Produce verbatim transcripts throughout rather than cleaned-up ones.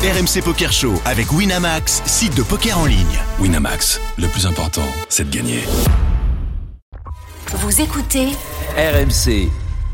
R M C Poker Show avec Winamax, site de poker en ligne. Winamax, le plus important, c'est de gagner. Vous écoutez R M C.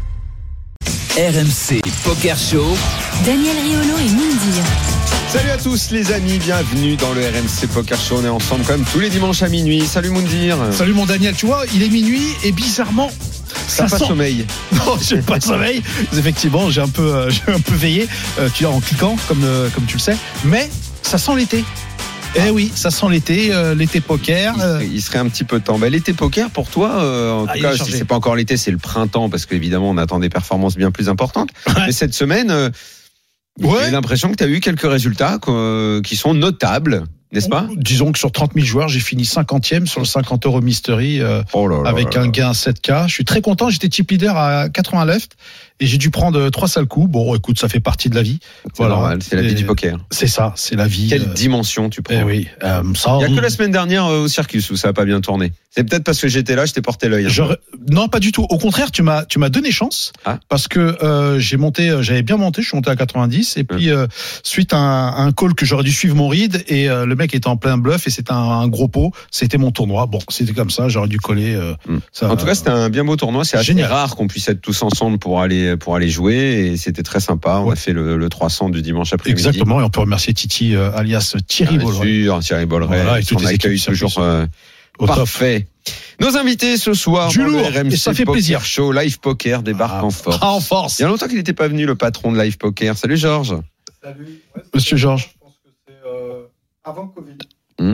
R M C Poker Show. Daniel Riolo et Moundir. Salut à tous les amis, bienvenue dans le R M C Poker Show. On est ensemble comme tous les dimanches à minuit. Salut Moundir. Salut mon Daniel, tu vois, il est minuit et bizarrement... Ça pas sent... sommeil. Non, j'ai pas de sommeil. Effectivement, j'ai un peu, euh, j'ai un peu veillé, euh, tu vois, en cliquant, comme, euh, comme tu le sais. Mais ça sent l'été. Eh ah. oui, ça sent l'été, euh, l'été poker. Il serait, il serait un petit peu temps. Bah, l'été poker pour toi, euh, en ah, tout cas, si c'est pas encore l'été, c'est le printemps, parce qu'évidemment, on attend des performances bien plus importantes. Ouais. Mais cette semaine, euh, ouais. j'ai l'impression que tu as eu quelques résultats euh, qui sont notables. N'est-ce pas ? Disons que sur trente mille joueurs, j'ai fini cinquantième sur le cinquante euros mystery euh, oh là là avec là là. un gain à sept K. Je suis très content, j'étais type leader à quatre-vingts left et j'ai dû prendre trois sales coups. Bon, écoute, ça fait partie de la vie. C'est voilà. normal, c'est la vie et du poker. C'est ça, c'est la vie. Quelle euh... dimension tu prends ? Eh oui, euh, ça. Il y a que la semaine dernière euh, au Circus où ça n'a pas bien tourné. C'est peut-être parce que j'étais là, je t'ai porté l'œil. Je... Non, pas du tout. Au contraire, tu m'as, tu m'as donné chance ah. parce que euh, j'ai monté, j'avais bien monté, je suis monté à quatre-vingt-dix et puis euh, suite à un, à un call que j'aurais dû suivre mon read et euh, le mec était en plein bluff et c'était un, un gros pot. C'était mon tournoi. Bon, c'était comme ça, j'aurais dû coller. Euh, mm. ça, en tout cas, c'était un bien beau tournoi. C'est assez génial. Rare qu'on puisse être tous ensemble pour aller pour aller jouer et c'était très sympa. On ouais. a fait le, le trois cents du dimanche après-midi. Exactement. Et on peut remercier Titi euh, alias Thierry ah, Bolleret. Sûr, Thierry Bolleret. Voilà, et son accueil toujours euh, parfait. Nos invités ce soir du dans lourd, le R M C et ça fait Poker plaisir. Show Live Poker débarque ah, en force. Ah, en force. Il y a longtemps qu'il n'était pas venu le patron de Live Poker. Salut Georges. Salut. Ouais, Monsieur Georges. Je pense que c'est euh, avant Covid. Mmh.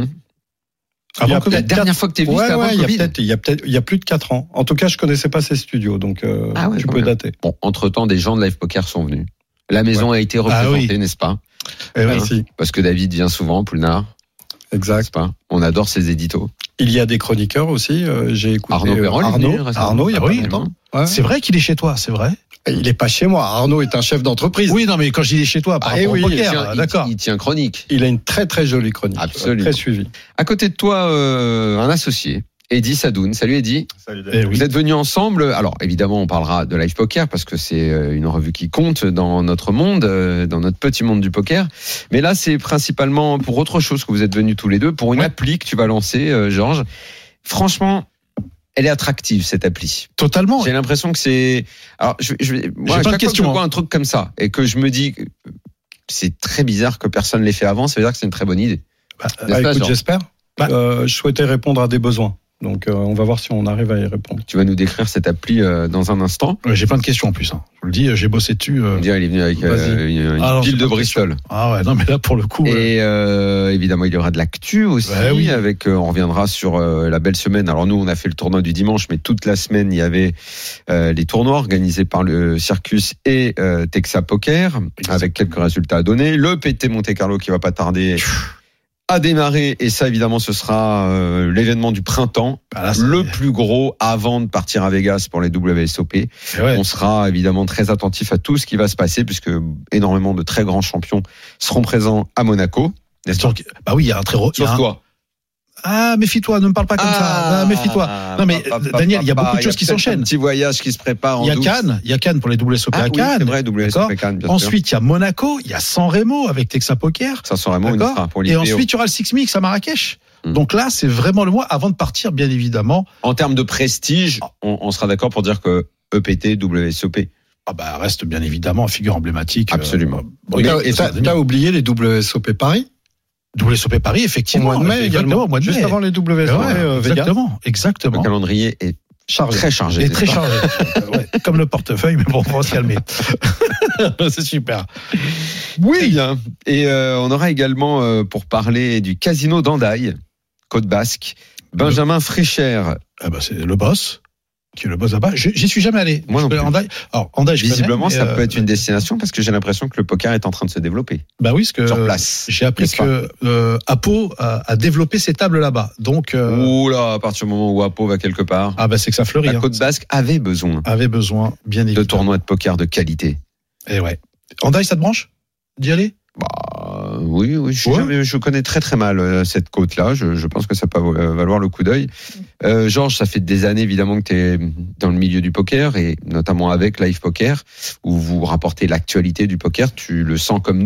Avant la dernière fois que tu es venu, ouais, c'était avant ouais, Covid. Il y a peut-être, il y a peut-être, il y a plus de quatre ans. En tout cas, je connaissais pas ces studios, donc euh, ah ouais, tu peux dater. Bon, entre temps, des gens de Live Poker sont venus. La maison ouais. a été représentée, ah oui. n'est-ce pas ? Eh hein, oui. Parce que David vient souvent, Poulnard. Exact. Pas on adore ses éditos. Il y a des chroniqueurs aussi. Euh, j'ai écouté Arnaud Perrol. Arnaud, venu, Arnaud, il y a ah, pas oui, longtemps. Ouais. C'est vrai qu'il est chez toi, c'est vrai. Il est pas chez moi. Arnaud est un chef d'entreprise. Oui, non, mais quand je dis chez toi, par ah, rapport oui, au poker, il tient, d'accord. Il, il tient chronique. Il a une très très jolie chronique. Absolument. Très suivie. À côté de toi, euh, un associé. Eddy Sadoun. Salut Eddy. Salut David. Vous êtes venus ensemble. Alors évidemment, on parlera de Live Poker parce que c'est une revue qui compte dans notre monde, dans notre petit monde du poker. Mais là, c'est principalement pour autre chose que vous êtes venus tous les deux, pour une ouais. appli que tu vas lancer, euh, Georges. Franchement, elle est attractive cette appli. Totalement. J'ai l'impression que c'est. Alors, je, je, moi, à chaque fois que je vois un truc comme ça et que je me dis, c'est très bizarre que personne l'ait fait avant. Ça veut dire que c'est une très bonne idée. Bah, bah, écoute, j'espère. Bah, euh, je souhaitais répondre à des besoins. Donc, euh, on va voir si on arrive à y répondre. Tu vas nous décrire cette appli euh, dans un instant. Ouais, j'ai plein de questions en plus. Hein. Je vous le dis, j'ai bossé dessus. Euh... Il est venu avec euh, une, une ah, pile de Bristol. Ah ouais, non, mais là, pour le coup. Et euh, évidemment, il y aura de l'actu aussi. Ouais, oui. Avec, euh, on reviendra sur euh, la belle semaine. Alors, nous, on a fait le tournoi du dimanche, mais toute la semaine, il y avait euh, les tournois organisés par le Circus et euh, Texa Poker, exactement. Avec quelques résultats à donner. Le P T Monte Carlo qui va pas tarder. A démarré, et ça évidemment ce sera euh, l'événement du printemps, bah là, le plus gros avant de partir à Vegas pour les W S O P. Ouais. On sera évidemment très attentif à tout ce qui va se passer puisque énormément de très grands champions seront présents à Monaco. Sur... Bah oui, il y a un très gros. Sauf toi. Ah, méfie-toi, ne me parle pas comme ah, ça. Ah, méfie-toi. Non, mais bah, bah, Daniel, il y a beaucoup bah, de choses qui s'enchaînent. Un petit voyage qui se prépare en Il y a douce. Cannes, il y a Cannes pour les W S O P ah, à Cannes. Oui, c'est vrai, W S O P Cannes, bien Ensuite, il sûr. y a Monaco, il y a San Remo avec Texa Poker. Ça, San Remo, il sera pour l'I P O. Et ensuite, il y aura le Six Mix à Marrakech. Hum. Donc là, c'est vraiment le mois avant de partir, bien évidemment. En termes de prestige, on, on sera d'accord pour dire que E P T, W S O P. Ah bah, reste bien évidemment figure emblématique. Absolument. Euh, bon, et t'as, t'as oublié les W S O P Paris? W S O P Paris, effectivement. Au mois de mai également. Au mois de Juste mai. avant les W S O P. Ouais, euh, exactement, exactement. Le calendrier est chargé. Très chargé. Et très chargé. Ouais, comme le portefeuille, mais bon, on va se calmer. C'est super. Oui. Bien. Et euh, on aura également, euh, pour parler du casino d'Andaille, Côte Basque, Benjamin le... Frécher. Ah bah, c'est le boss. Qui est le boss là-bas. J'y suis jamais allé. Moi non plus. Andaille. Alors, Andaille, je visiblement, connais, ça euh... peut être une destination parce que j'ai l'impression que le poker est en train de se développer. Bah oui, parce que sur place. J'ai appris que euh, Apo a, a développé ses tables là-bas. Donc. Euh... Ouh là, à partir du moment où Apo va quelque part. Ah bah c'est que ça fleurit. La hein. Côte Basque avait besoin. Avait besoin, bien évidemment. De tournois de poker de qualité. Et ouais. Andaille, ça te branche d'y aller? Bah, oui, oui, je, ouais. jamais, je connais très très mal euh, cette côte-là. Je, je pense que ça peut euh, valoir le coup d'œil. Euh, Georges, ça fait des années évidemment que tu es dans le milieu du poker et notamment avec Live Poker, où vous rapportez l'actualité du poker. Tu le sens comme nous.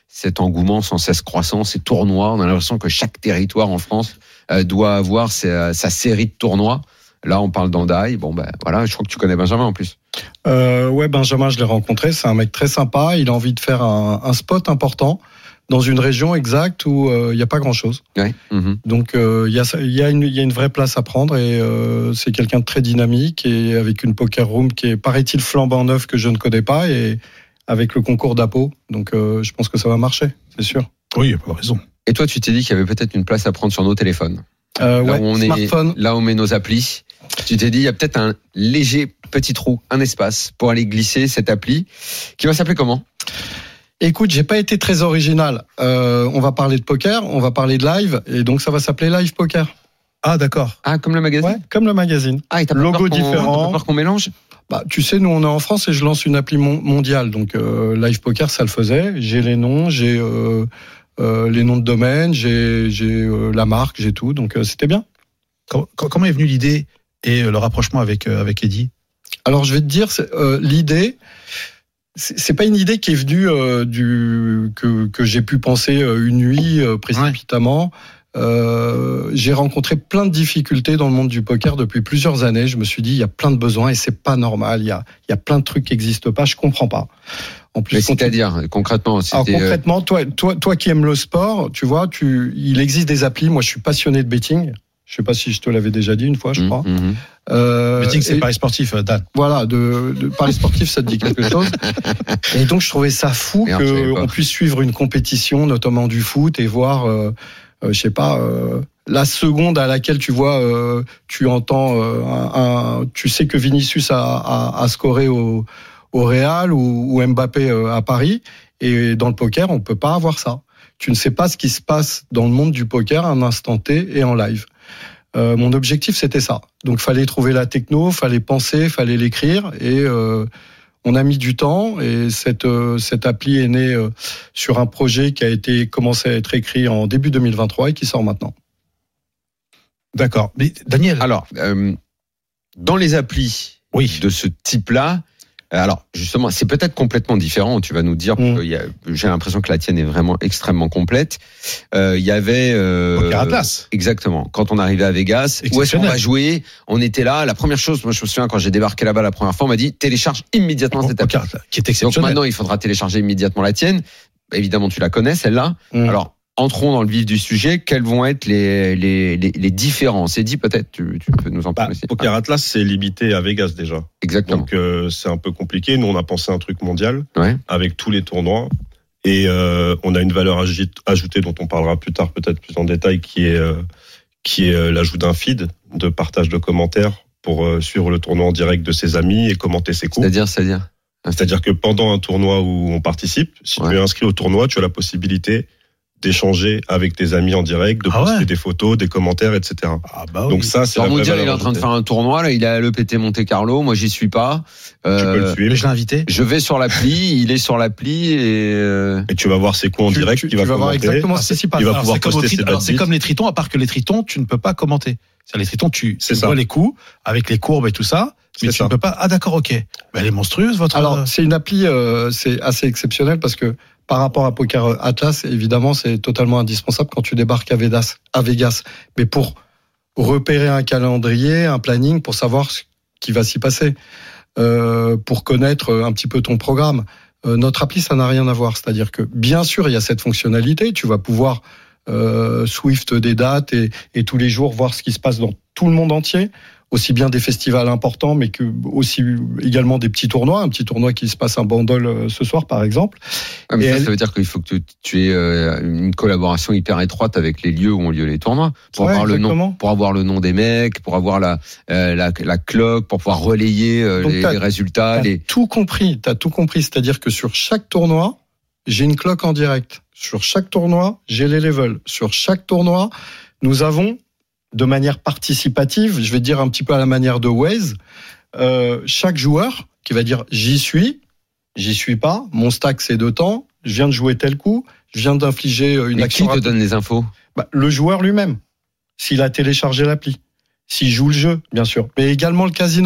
cet engouement sans cesse croissant, ces tournois. On a l'impression que chaque territoire en France euh, doit avoir sa, sa série de tournois. Là, on parle d'Andaï. Bon, ben voilà, je crois que tu connais Benjamin en plus. Euh, ouais, Benjamin, je l'ai rencontré. C'est un mec très sympa. Il a envie de faire un, un spot important dans une région exacte où il euh, n'y a pas grand-chose. Ouais. Mmh. Donc, il euh, y, y, y, y a une vraie place à prendre et euh, c'est quelqu'un de très dynamique et avec une poker room qui est, paraît-il, flambant neuf que je ne connais pas et avec le concours d'Apo. Donc, euh, je pense que ça va marcher, c'est sûr. Oui, il n'y a pas de raison. Et toi, tu t'es dit qu'il y avait peut-être une place à prendre sur nos téléphones. Euh, là, ouais, où on smartphone. Est, là où on met nos applis. Tu t'es dit, il y a peut-être un léger petit trou, un espace pour aller glisser cette appli qui va s'appeler comment ? Écoute, j'ai pas été très original. Euh, on va parler de poker, on va parler de live, et donc ça va s'appeler Live Poker. Ah, d'accord. Ah, comme le magazine ? Ouais, comme le magazine. Ah, et t'as logo pas peur différent. T'as peur qu'on mélange ? Bah, tu sais, nous on est en France et je lance une appli mon- mondiale, donc euh, Live Poker, ça le faisait. J'ai les noms, j'ai euh, euh, les noms de domaine, j'ai, j'ai euh, la marque, j'ai tout, donc euh, c'était bien. Comment, comment est venue l'idée et le rapprochement avec euh, avec Eddy ? Alors je vais te dire, c'est, euh, l'idée, c'est, c'est pas une idée qui est venue euh, du que que j'ai pu penser euh, une nuit euh, précipitamment. Ouais. Euh, j'ai rencontré plein de difficultés dans le monde du poker depuis plusieurs années. Je me suis dit, il y a plein de besoins et c'est pas normal. Il y a il y a plein de trucs qui n'existent pas. Je comprends pas. En plus, mais c'est-à-dire concrètement, Alors, concrètement, toi, toi, toi qui aimes le sport, tu vois, tu, il existe des applis. Moi, je suis passionné de betting. Je sais pas si je te l'avais déjà dit une fois, je crois. Mmh, mmh. Euh, betting, c'est et, paris sportif, Dan. Voilà, de, de paris sportif, ça te dit quelque chose. Et donc, je trouvais ça fou qu'on puisse suivre une compétition, notamment du foot, et voir, euh, euh, je sais pas, euh, la seconde à laquelle tu vois, euh, tu entends, euh, un, un, tu sais que Vinicius a, a, a scoré au, au Real ou, ou Mbappé euh, à Paris. Et dans le poker, on peut pas avoir ça. Tu ne sais pas ce qui se passe dans le monde du poker à un instant T et en live. Euh, mon objectif, c'était ça. Donc, fallait trouver la techno, fallait penser, fallait l'écrire, et euh, on a mis du temps. Et cette euh, cette appli est née euh, sur un projet qui a été commencé à être écrit en début deux mille vingt-trois et qui sort maintenant. D'accord. Mais Daniel, alors euh, dans les applis oui. de ce type-là. Alors justement, c'est peut-être complètement différent. Tu vas nous dire. Mmh. Y a, j'ai l'impression que la tienne est vraiment extrêmement complète. Il euh, y avait euh, Poker Atlas. Exactement. Quand on arrivait à Vegas, où est-ce qu'on va jouer ? On était là. La première chose, moi je me souviens quand j'ai débarqué là-bas la première fois, on m'a dit télécharge immédiatement cette appli. Qui est exceptionnel. Donc maintenant, il faudra télécharger immédiatement la tienne. Évidemment, tu la connais celle-là. Mmh. Alors. Entrons dans le vif du sujet. Quelles vont être les les les, les différences ? Eddy, peut-être tu, tu peux nous en parler. Bah, Poker Atlas, c'est limité à Vegas déjà. Exactement. Donc euh, c'est un peu compliqué. Nous, on a pensé un truc mondial ouais. avec tous les tournois et euh, on a une valeur ajoutée dont on parlera plus tard, peut-être plus en détail, qui est euh, qui est euh, l'ajout d'un feed de partage de commentaires pour euh, suivre le tournoi en direct de ses amis et commenter ses coups. C'est-à-dire, c'est-à-dire. C'est-à-dire que pendant un tournoi où on participe, si ouais. tu es inscrit au tournoi, tu as la possibilité d'échanger avec tes amis en direct, de ah poster ouais. des photos, des commentaires, et cetera. Ah bah oui. Donc ça, c'est Alors la mondial, il est en train de faire un tournoi là, il est à l'E P T Monte Carlo, moi j'y suis pas. Euh, tu peux le suivre. Mais je l'ai invité. Je vais sur l'appli, il est sur l'appli et euh... et tu vas voir ses coups en tu, direct, tu, tu vas tu vas voir exactement ce qui s'y passe. Il va alors, pouvoir c'est poster comme, ses alors, c'est comme les tritons, à part que les tritons, tu ne peux pas commenter. C'est les tritons, tu, tu vois les coups avec les courbes et tout ça. Mais c'est tu ça. ne peux pas. Ah d'accord, ok. Mais elle est monstrueuse votre. Alors c'est une appli, euh, c'est assez exceptionnel parce que par rapport à Poker Atlas, évidemment, c'est totalement indispensable quand tu débarques à Vegas. À Vegas. Mais pour repérer un calendrier, un planning, pour savoir ce qui va s'y passer, euh, pour connaître un petit peu ton programme. Euh, notre appli, ça n'a rien à voir. C'est-à-dire que bien sûr, il y a cette fonctionnalité. Tu vas pouvoir euh, Swift des dates et, et tous les jours voir ce qui se passe dans tout le monde entier. Aussi bien des festivals importants, mais que aussi également des petits tournois, un petit tournoi qui se passe à Bandol ce soir, par exemple. Ah, mais ça, elle... ça veut dire qu'il faut que tu, tu aies une collaboration hyper étroite avec les lieux où ont lieu les tournois, pour ouais, avoir exactement. le nom, pour avoir le nom des mecs, pour avoir la euh, la, la cloque, pour pouvoir relayer euh, les, les résultats. T'as les... tout compris, t'as tout compris. C'est-à-dire que sur chaque tournoi, j'ai une cloque en direct. Sur chaque tournoi, j'ai les levels. Sur chaque tournoi, nous avons de manière participative, je vais dire un petit peu à la manière de Waze, euh, chaque joueur qui va dire j'y suis, j'y suis pas, mon stack c'est de temps, je viens de jouer tel coup, je viens d'infliger une Mais action. Qui te donne les infos ? Bah, le joueur lui-même, s'il a téléchargé l'appli, s'il joue le jeu, bien sûr, mais également le casino.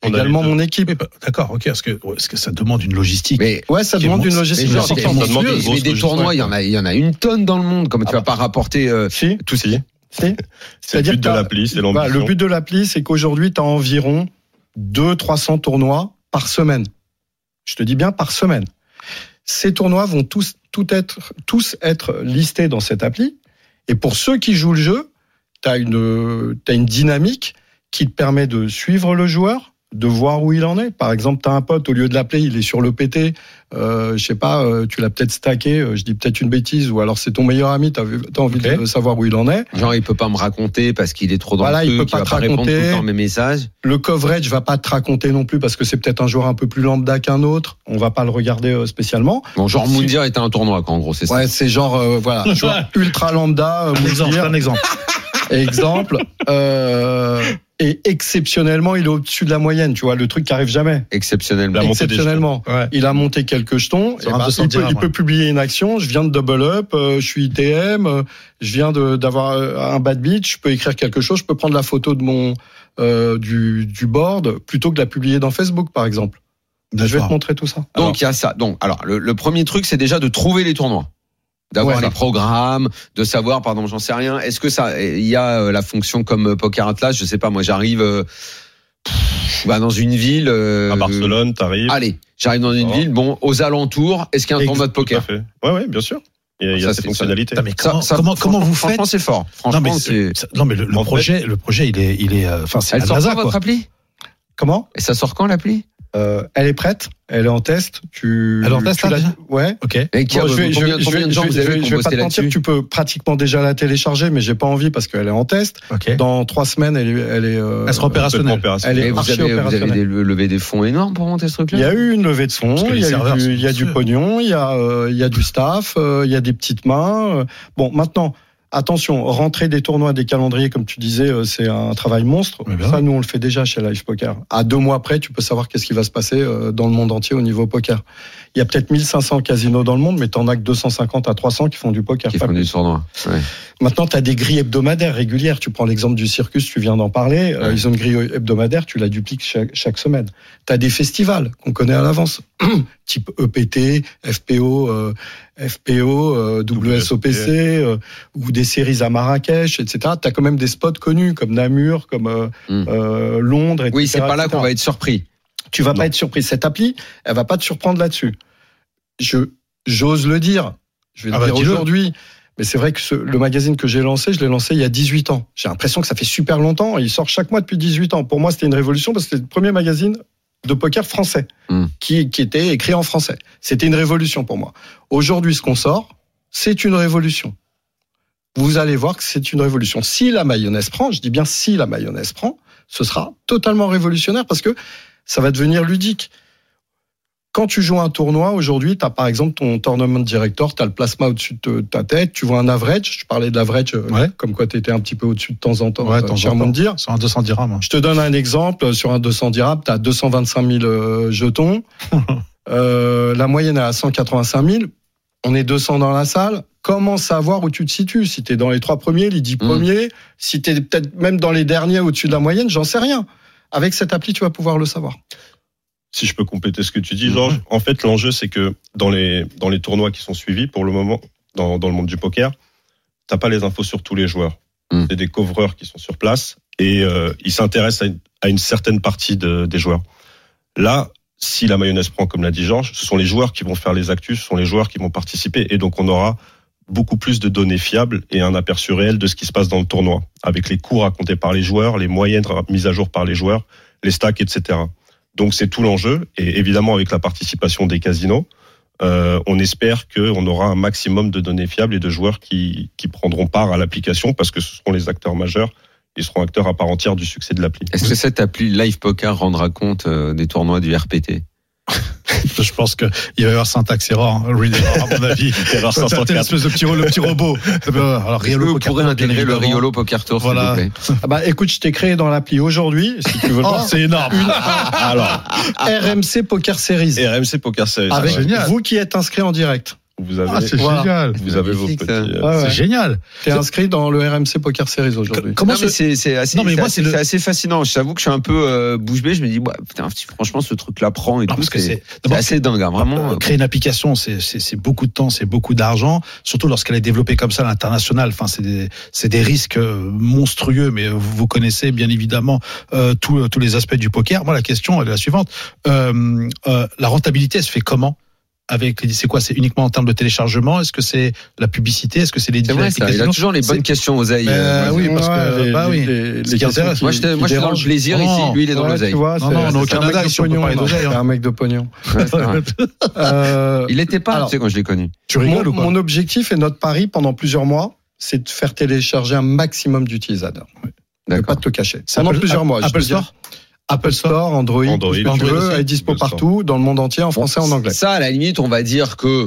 également mon équipe. D'accord, ok, parce que, parce que ça demande une logistique. Mais ouais, ça demande une logistique. Mais, genre, mais, mais, mais, mais des tournois, il y en a, il y en a une tonne dans le monde. Comme ah tu bah. vas pas rapporter euh, si. tout si. si. C'est le but de l'appli, c'est l'ambition. Bah, le but de l'appli, c'est qu'aujourd'hui, tu as environ deux cents à trois cents tournois par semaine. Je te dis bien par semaine. Ces tournois vont tous, tout être, tous être listés dans cette appli. Et pour ceux qui jouent le jeu, tu as une, t'as une dynamique qui te permet de suivre le joueur, de voir où il en est. Par exemple, tu as un pote, au lieu de l'appeler, il est sur l'E P T, euh, je sais pas, euh, tu l'as peut-être stacké, euh, je dis peut-être une bêtise, ou alors c'est ton meilleur ami, tu as envie okay. de savoir où il en est. Genre, il peut pas me raconter parce qu'il est trop dans voilà, le truc, il peut pas, il va te pas répondre tout le temps mes messages. Le coverage va pas te raconter non plus parce que c'est peut-être un joueur un peu plus lambda qu'un autre, on va pas le regarder euh, spécialement. Bon, genre si... Moundir était un tournoi, quoi, en gros, c'est ça. Ouais, c'est genre, euh, voilà, genre ultra lambda, euh, Moundir. Un exemple. Exemple. Euh, et exceptionnellement, il est au-dessus de la moyenne, tu vois, le truc qui arrive jamais. Exceptionnellement. Exceptionnellement. Ouais. Il a monté quelques jetons. Et bah, il, peut, il peut publier une action. Je viens de double up, euh, je suis I T M, euh, je viens de, d'avoir un bad beat, je peux écrire quelque chose, je peux prendre la photo de mon euh, du, du board plutôt que de la publier dans Facebook, par exemple. D'accord. Je vais te montrer tout ça. Donc il y a ça. Donc alors le, le premier truc, c'est déjà de trouver les tournois. D'avoir ouais, les programmes, de savoir, pardon, j'en sais rien. Est-ce que ça, il y a la fonction comme Poker Atlas, je sais pas, moi j'arrive euh, pff, bah, dans une ville. Euh, à Barcelone, t'arrives. Allez, j'arrive dans une oh. ville, bon, aux alentours, est-ce qu'il y a un tournoi de poker ? Tout à fait. Ouais, ouais, bien sûr. Il y a, il y a ces fonctionnalités. Non, mais comment, ça, ça, comment, comment vous faites ? Franchement, c'est fort. Franchement, non, mais, c'est... c'est... non, mais le, le projet, fait... le projet, il est, il est, enfin, euh, c'est Elle la sort NASA, quand, quoi. votre appli ? Comment ? Et ça sort quand, l'appli ? Euh, elle est prête, elle est en test. Tu, elle est en test, tu là, déjà ? Ouais. Ok. Et qui bon, a, je vais, combien, je, combien de gens je, vous je, avez je, je vais pas te mentir, tu peux pratiquement déjà la télécharger, mais j'ai pas envie parce qu'elle est en test. Okay. Dans trois semaines, elle est, elle est, euh, elle sera opérationnelle. Elle est vous archi avez, opérationnelle. Vous avez des, levé des fonds énormes pour monter ce truc-là ? Il y a eu une levée de fonds, il y a, du, il y a du pognon, il y a, euh, il y a du staff, euh, il y a des petites mains. Bon, maintenant. Attention, rentrer des tournois, des calendriers, comme tu disais, c'est un travail monstre. Ça, nous, on le fait déjà chez Live Poker. À deux mois près, tu peux savoir qu'est-ce qui va se passer dans le monde entier au niveau poker. Il y a peut-être mille cinq cents casinos dans le monde, mais t'en as que deux cent cinquante à trois cents qui font du poker. Qui font du tournoi. Ouais. Maintenant, tu as des grilles hebdomadaires régulières. Tu prends l'exemple du Circus, tu viens d'en parler. Ouais. Ils ont une grille hebdomadaire, tu la dupliques chaque, chaque semaine. Tu as des festivals qu'on connaît à l'avance, type E P T, F P O, euh, F P O, euh, W S O P C, euh, ou des séries à Marrakech, et cetera. Tu as quand même des spots connus comme Namur, comme euh, mm. euh, Londres, et cetera. Oui, c'est pas là qu'on va être surpris. Tu vas non. pas être surpris. Cette appli, elle va pas te surprendre là-dessus. Je, j'ose le dire. Je vais ah le bah, dire aujourd'hui. Mais c'est vrai que ce, le magazine que j'ai lancé, je l'ai lancé il y a dix-huit ans. J'ai l'impression que ça fait super longtemps. Il sort chaque mois depuis dix-huit ans. Pour moi, c'était une révolution parce que c'était le premier magazine de poker français mm. qui, qui était écrit en français. C'était une révolution pour moi. Aujourd'hui, ce qu'on sort, c'est une révolution. Vous allez voir que c'est une révolution. Si la mayonnaise prend, je dis bien si la mayonnaise prend, ce sera totalement révolutionnaire parce que ça va devenir ludique. Quand tu joues un tournoi, aujourd'hui, tu as par exemple ton tournament director, tu as le plasma au-dessus de ta tête, tu vois un average, je parlais de l'average, ouais. comme quoi tu étais un petit peu au-dessus de temps en temps, ouais, euh, cher Moundir. Sur un deux cents dirhams. Hein. Je te donne un exemple, sur un deux cents dirhams, tu as deux cent vingt-cinq mille euh, jetons, euh, la moyenne est à cent quatre-vingt-cinq mille, on est deux cents dans la salle, comment savoir où tu te situes ? Si tu es dans les trois premiers, les dix mmh. premiers, si tu es peut-être même dans les derniers au-dessus de la moyenne, j'en sais rien. Avec cette appli, tu vas pouvoir le savoir. Si je peux compléter ce que tu dis, Georges, mmh. en fait, l'enjeu, c'est que dans les, dans les tournois qui sont suivis, pour le moment, dans, dans le monde du poker, t'as pas les infos sur tous les joueurs. Mmh. C'est des couvreurs qui sont sur place et euh, ils s'intéressent à une, à une certaine partie de, des joueurs. Là, si la mayonnaise prend, comme l'a dit Georges, ce sont les joueurs qui vont faire les actus, ce sont les joueurs qui vont participer et donc on aura beaucoup plus de données fiables et un aperçu réel de ce qui se passe dans le tournoi, avec les coups racontés par les joueurs, les moyennes mises à jour par les joueurs, les stacks, et cetera. Donc c'est tout l'enjeu, et évidemment avec la participation des casinos, euh, on espère qu'on aura un maximum de données fiables et de joueurs qui, qui prendront part à l'application, parce que ce seront les acteurs majeurs, ils seront acteurs à part entière du succès de l'appli. Est-ce que cette appli Live Poker rendra compte euh, des tournois du R P T ? Je pense qu'il va y avoir syntaxe erreur, hein, read error, à mon avis. Erreur cinq cent quatre. Espèce de petit, le petit robot. Alors, Riolo vous pourrez intégrer le Riolo Poker Tour, voilà. s'il vous plaît. Ah bah, écoute, je t'ai créé dans l'appli aujourd'hui, si tu veux le oh, voir. C'est énorme. Une, alors, R M C Poker Series. R M C Poker Series. Avec génial. vous qui êtes inscrit en direct. Vous avez, ah, c'est voilà, génial. Vous avez vos petits. Euh, ouais, ouais. C'est génial. T'es inscrit dans le R M C Poker Series aujourd'hui. Comment non, c'est, c'est assez, non, mais moi, c'est, c'est, le... c'est assez fascinant. Je t'avoue que je suis un peu euh, bouche bée. Je me dis, bah, putain, franchement, ce truc-là prend et non, tout. C'est, c'est, c'est assez dingue, hein, vraiment. Euh, créer une application, c'est, c'est, c'est beaucoup de temps, c'est beaucoup d'argent. Surtout lorsqu'elle est développée comme ça à l'international. Enfin, c'est des, c'est des risques monstrueux. Mais vous, vous connaissez bien évidemment euh, tous, tous les aspects du poker. Moi, la question elle est la suivante. Euh, euh, la rentabilité, elle se fait comment? Avec, c'est quoi? C'est uniquement en termes de téléchargement? Est-ce que c'est la publicité? Est-ce que c'est les c'est vrai, ça, il a toujours les bonnes c'est... questions aux aïeux. Euh, oui, parce que les, bah oui. Les, les, les questions qui, moi, je moi, je suis dans le plaisir non, ici. Lui, il est dans ouais, l'oseille. Vois, non, non, on est au Canada, ici, on peut parler d'oseille. C'est un mec de pognon. euh, il était pas, tu sais, quand je l'ai connu. Tu rigoles ou pas? Mon objectif et notre pari pendant plusieurs mois, c'est de faire télécharger un maximum d'utilisateurs. Je ne vais pas te le cacher. Pendant plusieurs mois. Apple Store. Apple Store, Android, Android, Android est dispo partout, dans le monde entier, en français, en anglais. Ça, à la limite, on va dire que,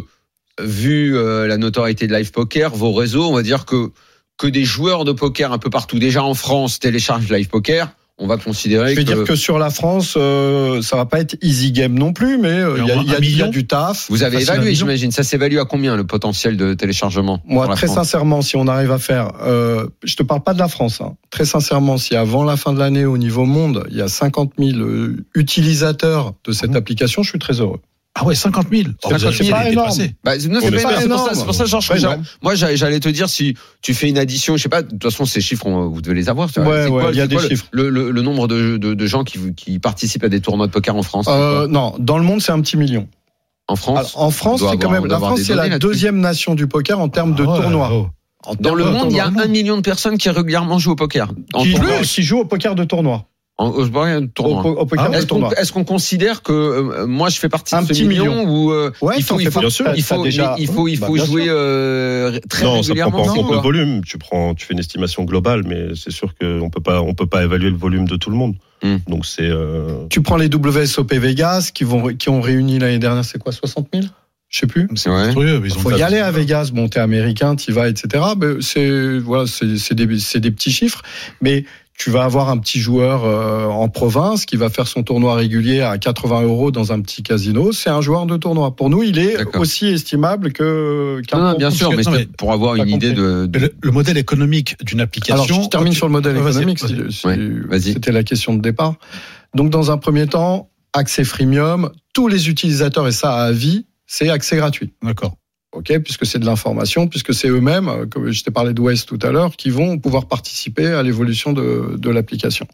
vu euh, la notoriété de Live Poker, vos réseaux, on va dire que que des joueurs de poker un peu partout, déjà en France, téléchargent Live Poker. On va considérer. Je vais que... dire que sur la France, euh, ça va pas être easy game non plus, mais il euh, y, y, y, y a du taf. Vous avez évalué, j'imagine. Ça s'évalue à combien le potentiel de téléchargement? Moi, très France. sincèrement, si on arrive à faire, euh, je te parle pas de la France. Hein. Très sincèrement, si avant la fin de l'année, au niveau monde, il y a cinquante mille euh, utilisateurs de cette mmh. application, je suis très heureux. Ah ouais, cinquante mille. C'est pas énorme. Bah, non, c'est, pas, pas c'est, pour ça, c'est pour ça, Georges, ouais, moi, j'allais te dire, si tu fais une addition, je sais pas, de toute façon, ces chiffres, on, vous devez les avoir. Tu vois, ouais, ouais, il y a des le, chiffres. Le, le, le nombre de, de, de gens qui, qui participent à des tournois de poker en France? Euh, non, dans le monde, c'est un petit million. En France? Alors, en France, c'est quand même, la France, c'est la deuxième nation du poker en termes de ah ouais, tournois. Oh. Dans le monde, il y a un million de personnes qui régulièrement jouent au poker. Qui, qui jouent au poker de tournoi. En, au, tournoi. Au, au poker ah, est-ce, de tournoi. qu'on, est-ce qu'on considère que euh, moi je fais partie un de ce petit million, million ou euh, ouais, il faut il faut bien sûr, il faut déjà, il faut il faut bah, jouer euh, très non, régulièrement? Non, ça prend pas en compte le volume. Tu prends, tu fais une estimation globale, mais c'est sûr qu'on peut pas, on peut pas évaluer le volume de tout le monde. Hum. Donc c'est. Euh... Tu prends les W S O P Vegas qui vont, qui ont réuni l'année dernière, c'est quoi, soixante mille? Je sais plus. C'est vrai. Il faut y aller à Vegas. Bon, t'es américain, t'y vas, et cetera. Mais c'est, voilà, c'est, c'est des, c'est des petits chiffres. Mais tu vas avoir un petit joueur euh, en province qui va faire son tournoi régulier à quatre-vingts euros dans un petit casino. C'est un joueur de tournoi. Pour nous, il est D'accord. aussi estimable que. Qu'un non, non, bien sûr, mais, non, mais pour avoir une idée de. de... Le, le modèle économique d'une application. Alors, je termine sur le modèle économique. Vas-y, vas-y. Si, ouais, vas-y. C'était la question de départ. Donc, dans un premier temps, accès freemium, tous les utilisateurs et ça à vie. C'est accès gratuit. D'accord. Ok, puisque c'est de l'information, puisque c'est eux-mêmes, comme je t'ai parlé de West tout à l'heure, qui vont pouvoir participer à l'évolution de, de l'application.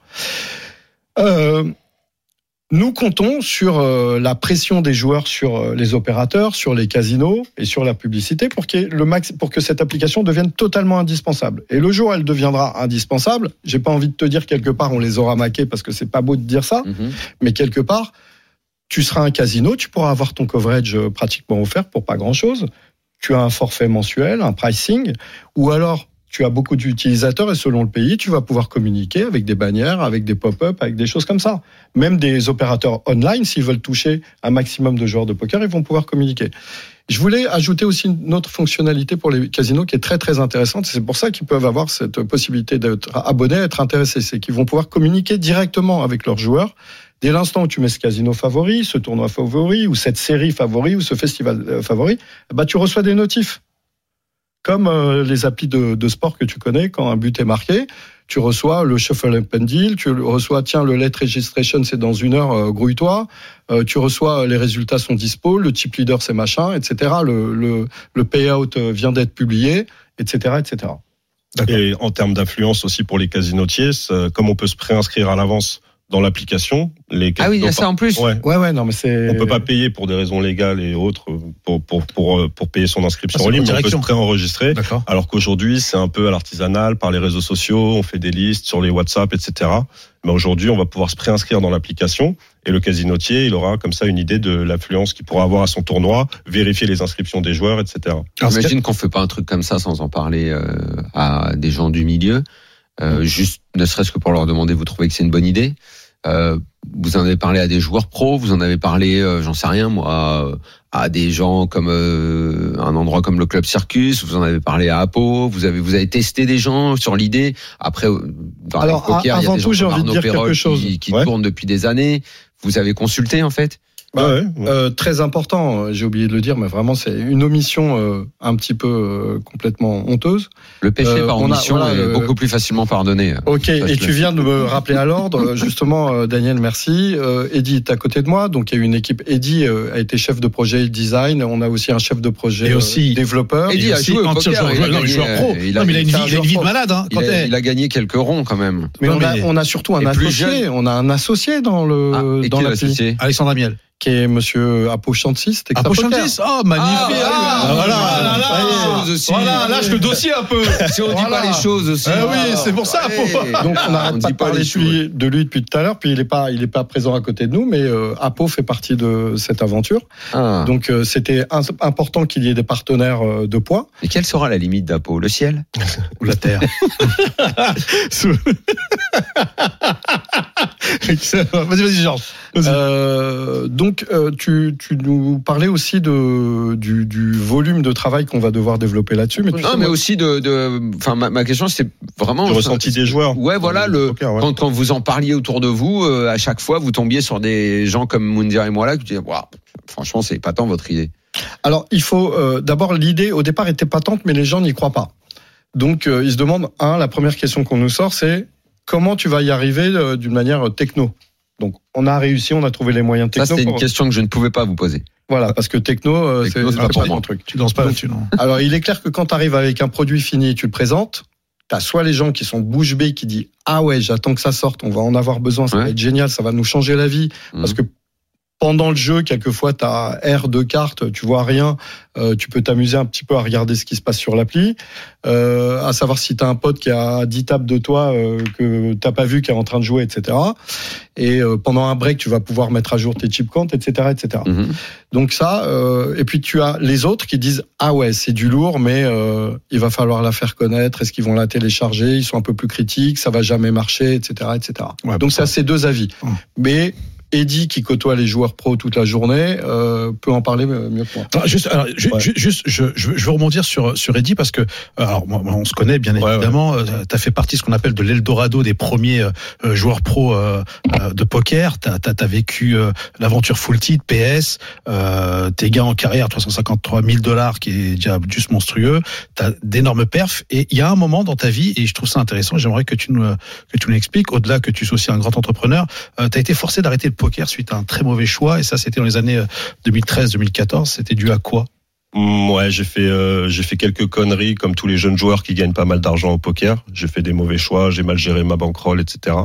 Euh, nous comptons sur euh, la pression des joueurs sur euh, les opérateurs, sur les casinos et sur la publicité pour, qu'il y ait le max, pour que cette application devienne totalement indispensable. Et le jour où elle deviendra indispensable, j'ai pas envie de te dire quelque part on les aura maqués parce que c'est pas beau de dire ça, mm-hmm. mais quelque part. Tu seras un casino, tu pourras avoir ton coverage pratiquement offert pour pas grand-chose. Tu as un forfait mensuel, un pricing, ou alors tu as beaucoup d'utilisateurs et selon le pays, tu vas pouvoir communiquer avec des bannières, avec des pop-up, avec des choses comme ça. Même des opérateurs online, s'ils veulent toucher un maximum de joueurs de poker, ils vont pouvoir communiquer. Je voulais ajouter aussi une autre fonctionnalité pour les casinos qui est très très intéressante. C'est pour ça qu'ils peuvent avoir cette possibilité d'être abonnés, être intéressés. C'est qu'ils vont pouvoir communiquer directement avec leurs joueurs. Dès l'instant où tu mets ce casino favori, ce tournoi favori, ou cette série favori, ou ce festival favori, bah tu reçois des notifs. Comme euh, les applis de, de sport que tu connais, quand un but est marqué, tu reçois le shuffle and pendule, tu reçois, tiens, le late registration, c'est dans une heure, euh, grouille-toi, euh, tu reçois, les résultats sont dispo, le chip leader, c'est machin, et cetera. Le, le, le payout vient d'être publié, et cetera, et cetera. D'accord. Et en termes d'influence aussi pour les casinotiers, comme on peut se préinscrire à l'avance dans l'application, les ah oui, il y a ça en plus. Ouais, ouais, ouais non, mais c'est. On peut pas payer pour des raisons légales et autres pour pour pour pour payer son inscription ah, en ligne, mais on peut se préenregistrer. D'accord. Alors qu'aujourd'hui, c'est un peu à l'artisanal, par les réseaux sociaux, on fait des listes sur les WhatsApp, et cetera. Mais aujourd'hui, on va pouvoir se préinscrire dans l'application et le casinotier, il aura comme ça une idée de l'affluence qu'il pourra avoir à son tournoi, vérifier les inscriptions des joueurs, et cetera. Alors, j'imagine qu'on fait pas un truc comme ça sans en parler euh, à des gens du milieu, euh, juste ne serait-ce que pour leur demander, vous trouvez que c'est une bonne idée? Euh, vous en avez parlé à des joueurs pros, vous en avez parlé, euh, j'en sais rien moi, à, à des gens comme euh, un endroit comme le Club Circus, vous en avez parlé à Apo, vous avez vous avez testé des gens sur l'idée. Après, dans alors le poker, avant il y a des tout, gens j'ai envie de dire quelque chose qui, qui ouais. tournent depuis des années. Vous avez consulté en fait? Bah, ouais, ouais. Euh, très important, j'ai oublié de le dire, mais vraiment c'est une omission euh, un petit peu euh, complètement honteuse. Le péché euh, par omission voilà, est euh, beaucoup plus facilement pardonné. Ok, ça, et tu viens de me rappeler à l'ordre, justement, euh, Daniel, merci. Euh, Eddy est à côté de moi, donc il y a une équipe. Eddy euh, a été chef de projet design, on a aussi un chef de projet et aussi, euh, développeur. Eddy a joué au poker, joueur, il a gagné, joueur pro. Il a, non, mais il a une vie, il a une vie de malade. Hein, quand il, a, il a gagné quelques ronds quand même. Mais, non, on, a, mais on a surtout un associé, on a un associé dans le ah, dans l'associé. Alexandre Amiel. Qui est monsieur Apochantis. Apochantis, oh, magnifique. Ah, ah, voilà, ah, là, là, voilà, lâche le dossier un peu. Si on dit voilà. pas les choses aussi. Ah, oui, c'est pour ça. Ouais. Donc, on n'arrête pas de parler de lui depuis tout à l'heure, puis il n'est pas, il est pas présent à côté de nous, mais euh, Apo fait partie de cette aventure. Ah. Donc, euh, c'était un, important qu'il y ait des partenaires euh, de poids. Et quelle sera la limite d'Apo? Le ciel? Ou la terre? Vas-y, vas-y, Georges. Vas-y. Euh, donc, euh, tu, tu nous parlais aussi de, du, du volume de travail qu'on va devoir développer là-dessus. Mais, tu non, sais, mais moi... aussi de, de, enfin, ma, ma question, c'est vraiment le ressenti des joueurs. Ouais, voilà, le, poker, ouais. Quand, quand vous en parliez autour de vous, euh, à chaque fois, vous tombiez sur des gens comme Moundir et moi là, qui disaient, wow, franchement, c'est épatant votre idée. Alors, il faut euh, d'abord l'idée au départ était patente, mais les gens n'y croient pas. Donc, euh, ils se demandent un, la première question qu'on nous sort, c'est comment tu vas y arriver euh, d'une manière techno. Donc, on a réussi, on a trouvé les moyens techno. Ça, c'était pour... une question que je ne pouvais pas vous poser. Voilà, parce que techno, euh, techno c'est, c'est pas, pas mon truc. Tu danses pas là-dessus, non? Alors, il est clair que quand tu arrives avec un produit fini, tu le présentes, tu as soit les gens qui sont bouche bée, qui disent « Ah ouais, j'attends que ça sorte, on va en avoir besoin, ça ouais. va être génial, ça va nous changer la vie. Mmh. » Parce que pendant le jeu, quelquefois, tu as R de cartes, tu vois rien, euh, tu peux t'amuser un petit peu à regarder ce qui se passe sur l'appli, euh, à savoir si tu as un pote qui a dix tables de toi euh, que t'as pas vu, qui est en train de jouer, et cetera. Et euh, pendant un break, tu vas pouvoir mettre à jour tes chip counts, et cetera, et cetera. Mm-hmm. Donc ça, euh, et puis tu as les autres qui disent « Ah ouais, c'est du lourd, mais euh, il va falloir la faire connaître, est-ce qu'ils vont la télécharger, ils sont un peu plus critiques, ça va jamais marcher, et cetera, et cetera. » Ouais, donc ça, c'est deux avis. Mm. Mais Eddy, qui côtoie les joueurs pros toute la journée, euh, peut en parler mieux que moi. Alors, juste, alors, ouais. juste, je, je, je veux rebondir sur sur Eddy parce que, alors, on se connaît bien évidemment. Ouais, ouais. Tu as fait partie de ce qu'on appelle de l'Eldorado des premiers euh, joueurs pros euh, de poker. T'as, t'as, t'as vécu euh, l'aventure full tilt, P S. Euh, tes gains en carrière, trois cent cinquante-trois mille dollars, qui est déjà juste monstrueux. T'as d'énormes perfs. Et il y a un moment dans ta vie, et je trouve ça intéressant. J'aimerais que tu nous que tu nous l'expliques. Au-delà que tu sois aussi un grand entrepreneur, euh, t'as été forcé d'arrêter le poker suite à un très mauvais choix, et ça c'était dans les années deux mille treize deux mille quatorze. C'était dû à quoi? Ouais, j'ai fait euh, j'ai fait quelques conneries comme tous les jeunes joueurs qui gagnent pas mal d'argent au poker. J'ai fait des mauvais choix, j'ai mal géré ma bankroll, et cetera.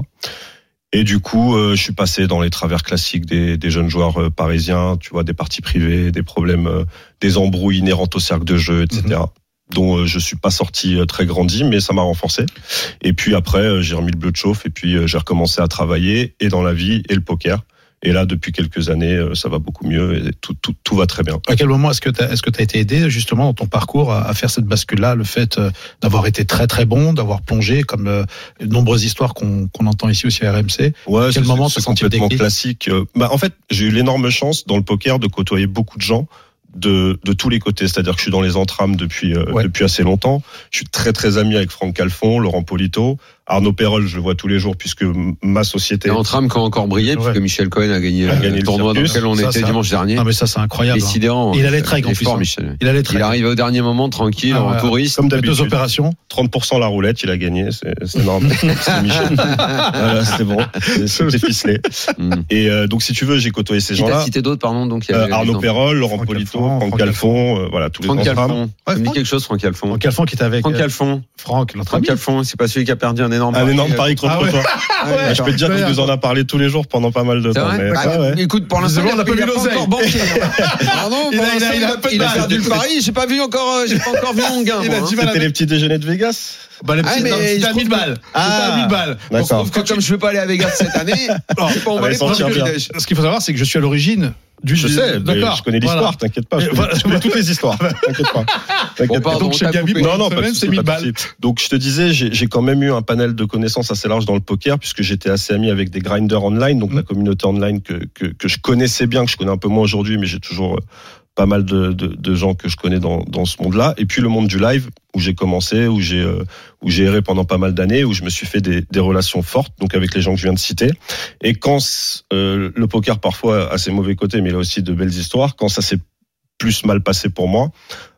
Et du coup, euh, je suis passé dans les travers classiques des, des jeunes joueurs euh, parisiens. Tu vois, des parties privées, des problèmes, euh, des embrouilles inhérentes au cercle de jeu, et cetera. Mm-hmm. dont euh, je suis pas sorti euh, très grandi, mais ça m'a renforcé. Et puis après, euh, j'ai remis le bleu de chauffe et puis euh, j'ai recommencé à travailler et dans la vie et le poker. Et là, depuis quelques années, ça va beaucoup mieux et tout, tout, tout va très bien. À quel moment est-ce que tu as, est-ce que tu as été aidé justement dans ton parcours à, à faire cette bascule-là, le fait d'avoir été très très bon, d'avoir plongé, comme euh, de nombreuses histoires qu'on, qu'on entend ici aussi à R M C? Ouais, à quel c'est, moment c'est, c'est complètement classique. Bah, en fait, j'ai eu l'énorme chance dans le poker de côtoyer beaucoup de gens de, de tous les côtés. C'est-à-dire que je suis dans les entrames depuis, euh, ouais. depuis assez longtemps. Je suis très très ami avec Franck Calfon, Laurent Polito. Arnaud Perrol, je le vois tous les jours puisque ma société. Et en trame qui a encore brillé, ouais. puisque Michel Cohen a gagné, a gagné le tournoi dans lequel on ça, était ça, dimanche dernier. Non, mais ça, c'est incroyable. Décidément. Il allait très grand plus. Fort, Michel. Il allait très. Il arrive au dernier moment, tranquille, ah, en ouais. touriste. Comme d'habitude. Deux opérations. trente pour cent la roulette, il a gagné. C'est, c'est normal. C'est Michel. Voilà, c'était bon. C'était ficelé. Mm. Et euh, donc, si tu veux, j'ai côtoyé ces gens-là. Tu as cité d'autres, pardon. Donc, il y avait euh, Arnaud Perrol, Laurent Franck Polito, Calfon, Franck Calfon, euh, voilà, tous les Franck Calfon. Ça me dit quelque chose, Franck Calfon. Franck Calfon qui était avec. Franck Calfon. Franck, Franck Calfon, c'est pas celui qui a perdu un énorme. Un énorme pari contre toi. Ouais, je peux te dire qu'il nous en a parlé tous les jours pendant pas mal de c'est temps. Mais... Ah, ouais. Écoute, pour l'instant, il n'a pas vu l'oseille. Pardon, il a, il a, il a, il a perdu le pari. J'ai pas vu encore, j'ai pas encore vu mon gain. Il a dit c'était les petits déjeuners de Vegas. Bah, les petits, ah, mais non, c'était à mille balles. Ah, à mille balles. Sauf que comme je veux pas aller à Vegas cette année, je suis pas emballé pour le privilège. Ce qu'il faut savoir, c'est que je suis à l'origine du je sais, d'accord. Je connais l'histoire, voilà. T'inquiète pas. Je connais, voilà. je connais toutes les histoires. T'inquiète pas. T'inquiète bon, pardon, donc, chez Gabi, non, non, pas même, c'est mille balles. Donc, je te disais, j'ai, j'ai quand même eu un panel de connaissances assez large dans le poker, puisque j'étais assez ami avec des grinders online, donc mmh. la communauté online que, que, que je connaissais bien, que je connais un peu moins aujourd'hui, mais j'ai toujours pas mal de, de, de gens que je connais dans, dans ce monde-là. Et puis le monde du live, où j'ai commencé, où j'ai, euh, où j'ai erré pendant pas mal d'années, où je me suis fait des, des relations fortes, donc avec les gens que je viens de citer. Et quand euh, le poker parfois a ses mauvais côtés, mais il a aussi de belles histoires, quand ça s'est plus mal passé pour moi,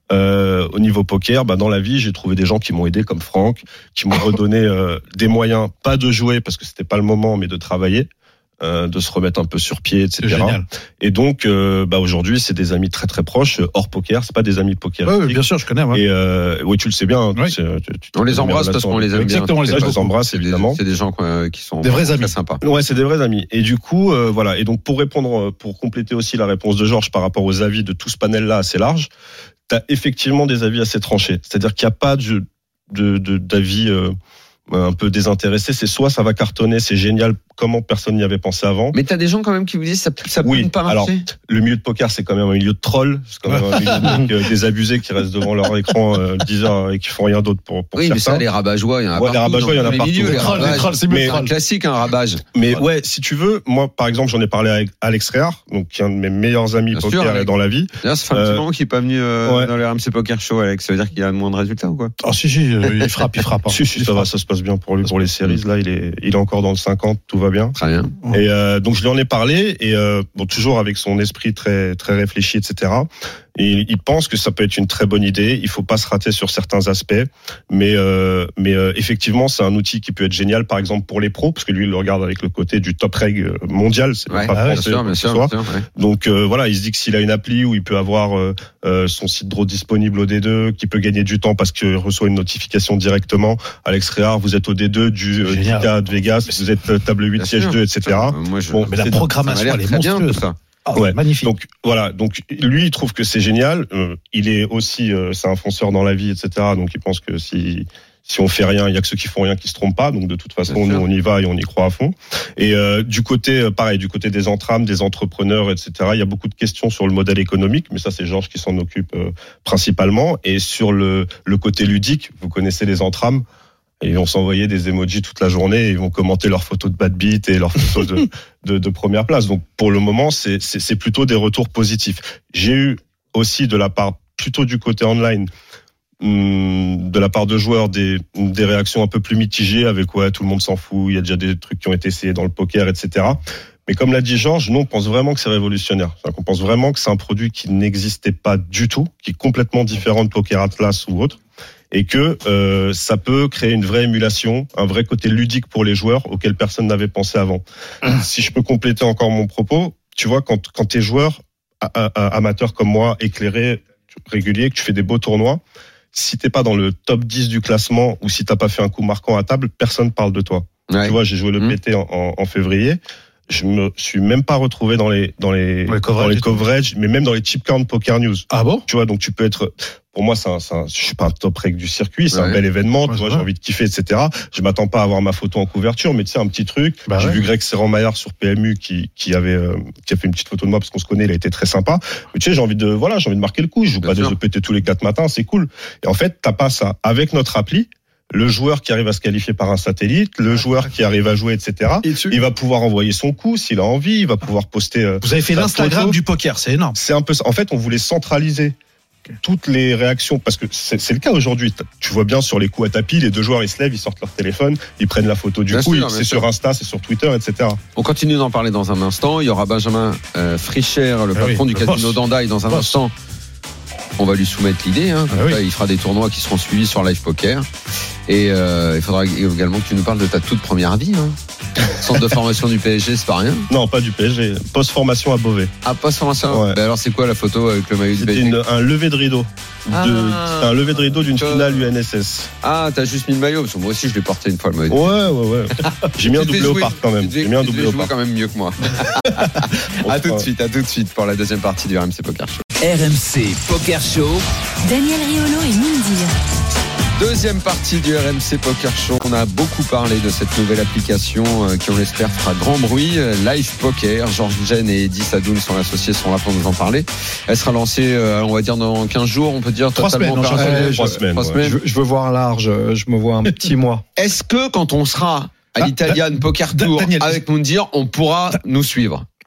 euh, au niveau poker, bah dans la vie, j'ai trouvé des gens qui m'ont aidé, comme Franck, qui m'ont redonné euh, des moyens, pas de jouer parce que c'était pas le moment, mais de travailler. Euh, de se remettre un peu sur pied, et cetera. Et donc, euh, bah aujourd'hui, c'est des amis très très proches, hors poker. C'est pas des amis poker. Oui, bien sûr, je connais. Ouais. Et euh, oui, tu le sais bien. Oui. Tu, tu, tu on les embrasse parce qu'on les aime bien. Exactement, on les embrasse évidemment. C'est des gens qui sont des vrais amis, très sympas. Ouais, c'est des vrais amis. Et du coup, euh, voilà. Et donc, pour répondre, pour compléter aussi la réponse de Georges par rapport aux avis de tout ce panel-là assez large, t'as effectivement des avis assez tranchés. C'est-à-dire qu'il n'y a pas de, de, de d'avis euh, un peu désintéressé. C'est soit ça va cartonner, c'est génial, comment personne n'y avait pensé avant. Mais t'as des gens quand même qui vous disent ça, ça peut oui, ne pas marcher. Alors, le milieu de poker, c'est quand même un milieu de trolls. C'est quand même un milieu de mecs, euh, des abusés qui restent devant leur écran euh, dix heures et qui font rien d'autre pour, pour oui, faire mais ça, ça, les rabat-joie, il y en a ouais, partout. Les rabat-joie, il y en a les partout. Milieux, les trolls, les trolls, c'est mais un classique, un rabage. Mais ouais, si tu veux, moi, par exemple, j'en ai parlé avec Alex Réard, donc qui est un de mes meilleurs amis Bien poker sûr, dans la vie. D'ailleurs, ça fait un petit euh, moment qu'il n'est pas venu euh, ouais. dans le R M C Poker Show, Alex. Ça veut dire qu'il a moins de résultats ou quoi? Ah, si, si, il frappe, il frappe. Si, si, ça va, ça se passe bien pour lui, pour les séries. Là, il est, il est encore dans le cinquante, tout va bien. Très bien. Et euh, donc je lui en ai parlé et euh, bon toujours avec son esprit très très réfléchi, et cetera. Et il pense que ça peut être une très bonne idée. Il faut pas se rater sur certains aspects, mais euh, mais euh, effectivement c'est un outil qui peut être génial, par exemple pour les pros, parce que lui il le regarde avec le côté du top reg mondial, c'est ouais, pas ah français, bien sûr, bien sûr, bien sûr, ouais. Donc euh, voilà, il se dit que s'il a une appli où il peut avoir euh, euh, son site draw disponible au D deux, qui peut gagner du temps parce qu'il reçoit une notification directement. Alex Réard, vous êtes au D deux du euh, D K de Vegas, vous êtes euh, table huit, siège deux, et cetera. Moi, je, bon, mais la programmation elle est monstrueuse. Ça. Ah, ouais, magnifique. Donc voilà, donc lui il trouve que c'est génial. Euh, il est aussi, euh, c'est un fonceur dans la vie, et cetera. Donc il pense que si si on fait rien, il y a que ceux qui font rien qui se trompent pas. Donc de toute façon, nous on y va et on y croit à fond. Et euh, du côté, pareil, du côté des entrames, des entrepreneurs, et cetera. Il y a beaucoup de questions sur le modèle économique, mais ça c'est Georges qui s'en occupe euh, principalement. Et sur le le côté ludique, vous connaissez les entrames. Et ils vont s'envoyer des emojis toute la journée et ils vont commenter leurs photos de bad beat et leurs photos de, de, de première place. Donc, pour le moment, c'est, c'est, c'est plutôt des retours positifs. J'ai eu aussi de la part, plutôt du côté online, hum, de la part de joueurs, des, des réactions un peu plus mitigées avec, ouais, tout le monde s'en fout, il y a déjà des trucs qui ont été essayés dans le poker, et cetera. Mais comme l'a dit Georges, nous, on pense vraiment que c'est révolutionnaire. C'est-à-dire qu'on pense vraiment que c'est un produit qui n'existait pas du tout, qui est complètement différent de Poker Atlas ou autre. Et que euh, ça peut créer une vraie émulation, un vrai côté ludique pour les joueurs auquel personne n'avait pensé avant. Mmh. Si je peux compléter encore mon propos, tu vois, quand, quand t'es joueur, a, a, amateur comme moi, éclairé, régulier, que tu fais des beaux tournois, si t'es pas dans le top dix du classement ou si t'as pas fait un coup marquant à table, personne parle de toi. Ouais. Tu vois, j'ai joué le mmh. P T en, en, en février. Je me suis même pas retrouvé dans les dans les ouais, coverage, dans les coverages, mais même dans les chip count Poker News. Ah bon? Tu vois, donc tu peux être. Pour moi, c'est un, c'est un, je suis pas un top reg du circuit, c'est ouais. un bel événement. Ouais, tu vois, j'ai envie de kiffer, et cetera. Je m'attends pas à avoir ma photo en couverture, mais tu sais, un petit truc. Bah j'ai ouais. vu Greg Serran-Maillard sur P M U qui qui avait euh, qui a fait une petite photo de moi parce qu'on se connaît, il a été très sympa. Mais tu sais, j'ai envie de voilà, j'ai envie de marquer le coup. Je joue Bien pas sûr. des E P T tous les quatre matins, c'est cool. Et en fait, t'as pas ça avec notre appli. Le joueur qui arrive à se qualifier par un satellite, le joueur qui arrive à jouer, et cetera. Et il va pouvoir envoyer son coup s'il a envie, il va pouvoir poster. Euh, Vous avez fait l'Instagram photo. Du poker, c'est énorme. C'est un peu ça. En fait, on voulait centraliser okay. toutes les réactions parce que c'est, c'est le cas aujourd'hui. Tu vois bien sur les coups à tapis, les deux joueurs ils se lèvent, ils sortent leur téléphone, ils prennent la photo du bien coup. Sûr, c'est sur Insta, c'est sur Twitter, et cetera. On continue d'en parler dans un instant. Il y aura Benjamin euh, Fricher, le ah patron oui, du le casino d'Andaï, dans un boss. instant. On va lui soumettre l'idée. Hein. Ah oui. Il fera des tournois qui seront suivis sur Live Poker. Et euh, il faudra également que tu nous parles de ta toute première vie. Hein. Centre de formation du P S G, c'est pas rien. Non, pas du P S G. Post-formation à Beauvais. Ah, post-formation. Ouais. Ben alors, c'est quoi la photo avec le maillot du P S G? C'était un lever de rideau. Ah, de, c'était un lever de rideau d'une finale U N S S. Ah, t'as juste mis le maillot parce que moi aussi je l'ai porté une fois le maillot. Ouais, ouais, ouais. J'ai mis un doublé au parc quand même. J'ai mis un doublé au parc quand même mieux que moi. À tout de suite, à tout de suite pour la deuxième partie du R M C Poker Show. R M C Poker Show. Daniel Riolo et Mindir. Deuxième partie du R M C Poker Show. On a beaucoup parlé de cette nouvelle application qui, on l'espère, fera grand bruit. Live Poker. Georges Gene et Eddy Sadoun, son associé, sont là pour nous en parler. Elle sera lancée, on va dire, dans quinze jours, on peut dire. Trois totalement semaines. Euh, trois semaines. Trois semaines. Ouais. Je, je veux voir large. Je me vois un petit mois. Est-ce que quand on sera à l'Italian Poker Tour Daniel, avec Mindir, on pourra nous suivre?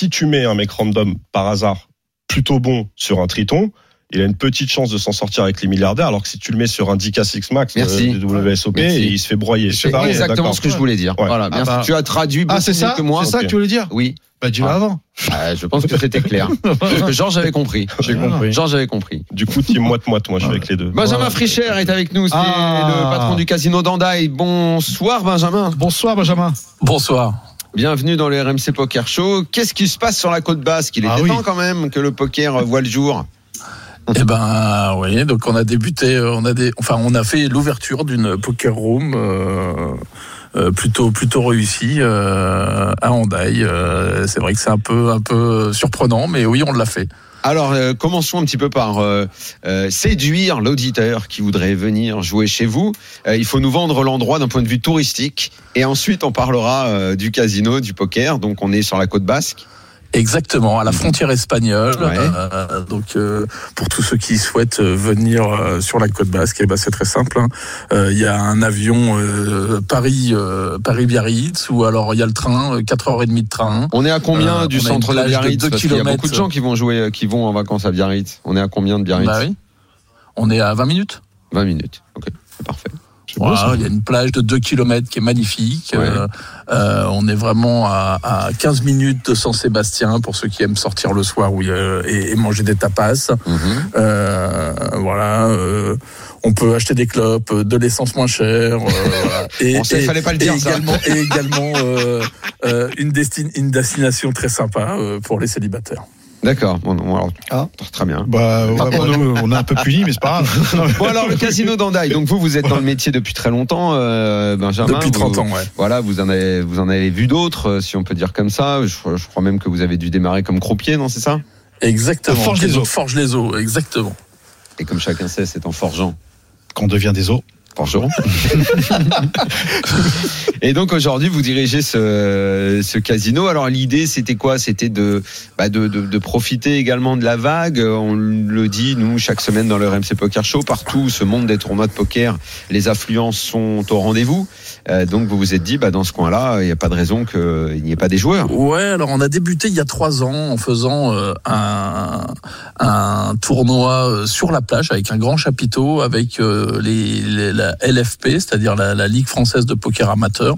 si tu mets un mec random par hasard plutôt bon sur un Triton, il a une petite chance de s'en sortir avec les milliardaires, alors que si tu le mets sur un dix K six Max Merci. de W S O P, Merci. il se fait broyer. C'est pas exactement d'accord. ce que je voulais dire. Ouais. Voilà, bien Ah bah. Tu as traduit beaucoup Ah, c'est ça mieux que moi. C'est ça Ok. que tu voulais dire Oui. Bah, dis-le Ah. avant. Ah, je pense que c'était clair. Parce que Georges avait compris. J'ai compris. Georges avait compris. Du coup, team moite-moite, moi, je suis avec les deux. Benjamin Voilà. Fricher est avec nous, c'est Ah. le patron du casino d'Andaï. Bonsoir Benjamin. Bonsoir, Benjamin. Bonsoir. Bienvenue dans le R M C Poker Show. Qu'est-ce qui se passe sur la côte basque? Il était Ah oui. temps quand même que le poker voit le jour. Eh ben, oui. Donc on a débuté, on a des, enfin on a fait l'ouverture d'une poker room euh, euh, plutôt plutôt réussie euh, à Hendaye. Euh, c'est vrai que c'est un peu un peu surprenant, mais oui, on l'a fait. Alors, euh, commençons un petit peu par euh, euh, séduire l'auditeur qui voudrait venir jouer chez vous. Euh, il faut nous vendre l'endroit d'un point de vue touristique. Et ensuite, on parlera euh, du casino, du poker. Donc, on est sur la côte basque. Exactement, à la frontière espagnole. Ouais. Euh, donc, euh, pour tous ceux qui souhaitent venir euh, sur la côte basque, eh ben c'est très simple. Il hein. euh, y a un avion euh, Paris, euh, Paris-Biarritz, ou alors il y a le train, euh, quatre heures trente de train. On est à combien Euh, du on a centre une de plage de Biarritz? deux Parce qu'il y a beaucoup de kilomètres. gens qui vont jouer, qui vont en vacances à Biarritz. On est à combien de Biarritz? Bah oui. On est à vingt minutes. vingt minutes. Ok, c'est parfait. Voilà, il y a une plage de deux kilomètres qui est magnifique. Ouais. Euh, euh, on est vraiment à, à quinze minutes de San-Sébastien pour ceux qui aiment sortir le soir où il y a- et, et manger des tapas. Mm-hmm. Euh, voilà. Euh, on peut acheter des clopes, de l'essence moins chère. Euh, voilà. Et, Bon, ça, il et- fallait pas le et dire, ça. également, et également euh, euh, une, destin- une destination très sympa euh, pour les célibataires. D'accord. Bon, bon, alors, Ah. très bien. Bah, ouais, bah, nous, on est un peu punis, mais c'est pas grave. Bon, alors, le casino d'Andaï. Donc, vous, vous êtes dans le métier depuis très longtemps, euh, Benjamin. Depuis trente Vous- ans, ouais. Voilà, vous en avez, vous en avez vu d'autres, euh, si on peut dire comme ça. Je, je crois même que vous avez dû démarrer comme croupier, non, c'est ça? Exactement. À Forges-les-Eaux. Forges-les-Eaux, exactement. Et comme chacun sait, c'est en forgeant. Qu'on devient des os. Forgeron. Et donc aujourd'hui, vous dirigez ce, ce casino. Alors l'idée, c'était quoi? C'était de, bah de, de, de profiter également de la vague. On le dit, nous, chaque semaine dans le R M C Poker Show, partout, ce monde des tournois de poker, les affluences sont au rendez-vous. Euh, donc vous vous êtes dit, bah dans ce coin-là, il n'y a pas de raison qu'il n'y ait pas des joueurs. Ouais, alors on a débuté il y a trois ans en faisant euh, un, un tournoi euh, sur la plage avec un grand chapiteau, avec euh, les, les, la L F P, c'est-à-dire la, la Ligue française de poker amateur.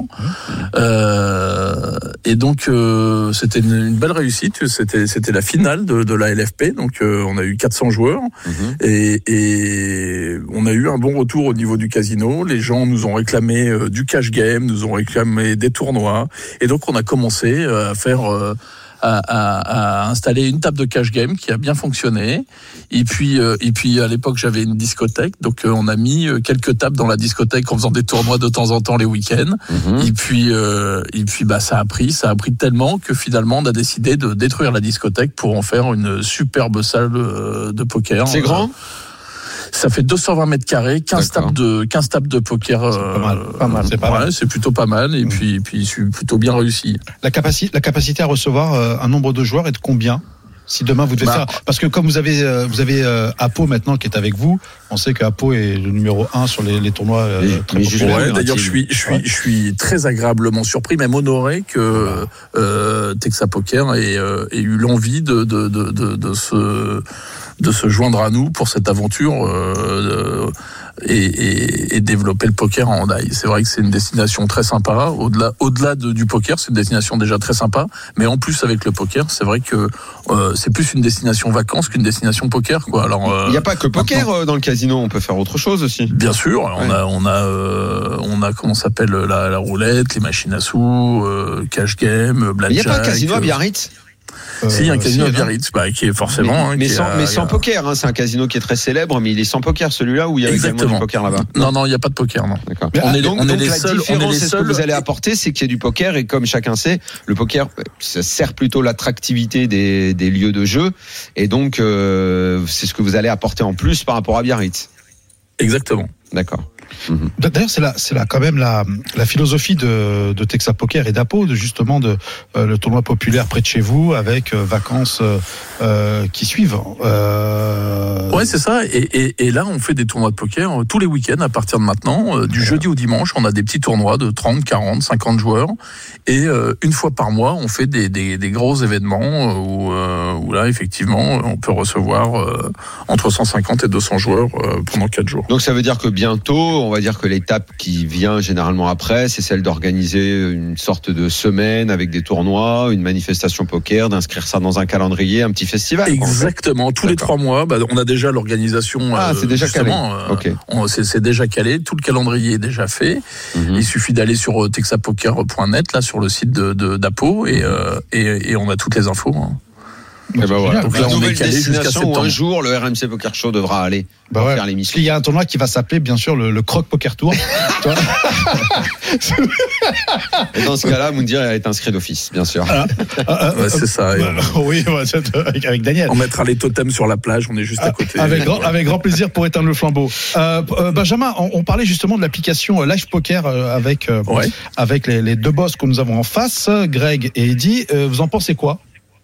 Euh, et donc euh, c'était une, une belle réussite. C'était c'était la finale de, de la L F P. Donc euh, on a eu quatre cents joueurs Mm-hmm. et, et on a eu un bon retour au niveau du casino. Les gens nous ont réclamé euh, du cash game, nous ont réclamé des tournois. Et donc on a commencé à faire euh, À, à, à installer une table de cash game qui a bien fonctionné. Et puis, euh, et puis à l'époque, j'avais une discothèque, donc euh, on a mis euh, quelques tables dans la discothèque en faisant des tournois de temps en temps les week-ends. Mm-hmm. Et puis, euh, et puis, bah, ça a pris, ça a pris tellement que finalement, on a décidé de détruire la discothèque pour en faire une superbe salle euh, de poker. C'est grand? Ça fait deux cent vingt mètres carrés, quinze D'accord. tables de, quinze tables de poker. pas mal, euh, pas mal, c'est pas ouais, mal. c'est plutôt pas mal. Et puis, et puis, c'est plutôt bien réussi. La capacité, la capacité à recevoir euh, un nombre de joueurs est de combien? Si demain vous devez Bah, faire, parce que comme vous avez euh, vous avez euh, Apo maintenant qui est avec vous, on sait que Apo est le numéro un sur les, les tournois euh, Mais- très mais populaires. Ouais, Julien, d'ailleurs, il- je suis, je suis, Ouais. je suis très agréablement surpris, même honoré que euh, Texas Poker ait, euh, ait eu l'envie de, de, de, de, de se de se joindre à nous pour cette aventure euh, et, et, et développer le poker en Hendaye. C'est vrai que c'est une destination très sympa. Au-delà, au-delà de, du poker, c'est une destination déjà très sympa. Mais en plus avec le poker, c'est vrai que euh, c'est plus une destination vacances qu'une destination poker, quoi. Alors, euh, Il n'y a pas que poker euh, dans le casino, on peut faire autre chose aussi. bien sûr, on Ouais. a, on a, euh, on a comment ça s'appelle la, la roulette, les machines à sous, euh, cash game, Il n'y blackjack. a pas un casino à euh, Biarritz? Si, un Euh, casino si, à Biarritz, bah, qui est forcément. hein, mais, qui sans, a- mais sans poker, hein, c'est un casino qui est très célèbre, mais il est sans poker celui-là où il y a également Exactement. du poker là-bas. Non, non, il n'y a pas de poker, non. D'accord. Mais, On ah, est, Donc, on est donc les la seuls. On est différence, les c'est ce que seuls. vous allez apporter, c'est qu'il y a du poker et comme chacun sait, le poker, ça sert plutôt l'attractivité des, des lieux de jeu et donc euh, c'est ce que vous allez apporter en plus par rapport à Biarritz. Exactement. D'accord. Mmh. D'ailleurs, c'est là, c'est là quand même la, la philosophie de, de Texas Poker et d'Apo, de justement de euh, le tournoi populaire près de chez vous, avec euh, vacances euh, qui suivent. Euh... Ouais, c'est ça. Et, et, et là, on fait des tournois de poker euh, tous les week-ends à partir de maintenant, euh, du ouais. jeudi au dimanche. On a des petits tournois de trente, quarante, cinquante joueurs, et euh, une fois par mois, on fait des, des, des gros événements euh, où, euh, où là, effectivement, on peut recevoir euh, entre cent cinquante et deux cents joueurs euh, pendant quatre jours. Donc ça veut dire que bientôt, on va dire que l'étape qui vient généralement après, c'est celle d'organiser une sorte de semaine avec des tournois, une manifestation poker, d'inscrire ça dans un calendrier, un petit festival. Exactement. Tous D'accord. les trois mois, bah, on a déjà l'organisation. Ah, euh, c'est déjà calé. Euh, okay. on, c'est, c'est déjà calé. Tout le calendrier est déjà fait. Mm-hmm. Il suffit d'aller sur texas poker point net, là, sur le site de, de d'Apo, et, euh, et, et on a toutes les infos. Hein. Et ben voilà. Donc là, on est calé jusqu'à septembre. Un jour, le R M C Poker Show devra aller bah ouais. faire l'émission. Parce qu'il y a un tournoi qui va s'appeler, bien sûr, le, le Croc Poker Tour. Et dans ce cas-là, Moundir est inscrit d'office, bien sûr. Ah, ah, ouais, c'est ça. Bah, oui, avec, avec Daniel. On mettra les totems sur la plage, on est juste à côté. Avec grand, avec grand plaisir pour éteindre le flambeau. Euh, euh, Benjamin, on, on parlait justement de l'application Live Poker avec, euh, ouais. avec les, les deux boss que nous avons en face, Greg et Eddy. Euh, vous en pensez quoi?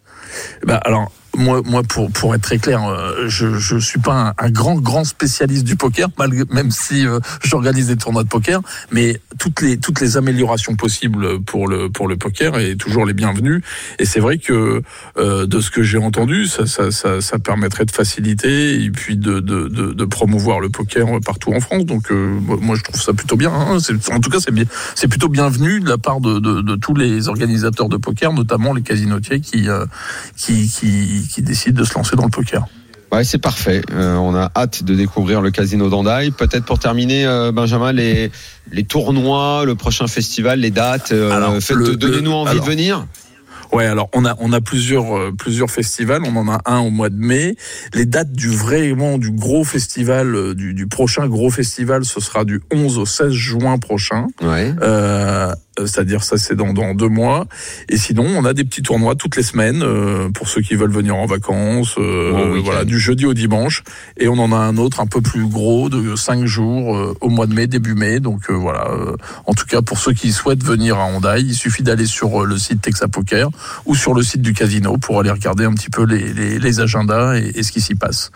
Bah, alors, moi, moi, pour pour être très clair, euh, je je suis pas un, un grand grand spécialiste du poker, malgré, même si euh, j'organise des tournois de poker, mais toutes les toutes les améliorations possibles pour le pour le poker est toujours les bienvenues. Et c'est vrai que euh, de ce que j'ai entendu, ça ça ça, ça permettrait de faciliter et puis de de de, de promouvoir le poker partout en France. Donc euh, moi, je trouve ça plutôt bien. Hein. C'est, en tout cas, c'est bien, c'est plutôt bienvenu de la part de de, de tous les organisateurs de poker, notamment les casinotiers qui euh, qui qui qui décide de se lancer dans le poker. Ouais, c'est parfait. Euh, on a hâte de découvrir le casino d'Andaille. Peut-être pour terminer, euh, Benjamin, les les tournois, le prochain festival, les dates. Euh, alors, faites, le, donnez-nous envie alors, de venir. Ouais, alors on a on a plusieurs euh, plusieurs festivals. On en a un au mois de mai. Les dates du vraiment du gros festival, euh, du, du prochain gros festival, ce sera du onze au seize juin prochain. Ouais. Euh, c'est-à-dire ça c'est dans dans deux mois. Et sinon on a des petits tournois toutes les semaines euh, pour ceux qui veulent venir en vacances. Euh, oh, voilà, du jeudi au dimanche. Et on en a un autre un peu plus gros de cinq jours euh, au mois de mai, début mai. Donc euh, voilà. Euh, en tout cas pour ceux qui souhaitent venir à Hendaye, il suffit d'aller sur euh, le site Texas Poker ou sur le site du casino pour aller regarder un petit peu les les, les agendas et, et ce qui s'y passe.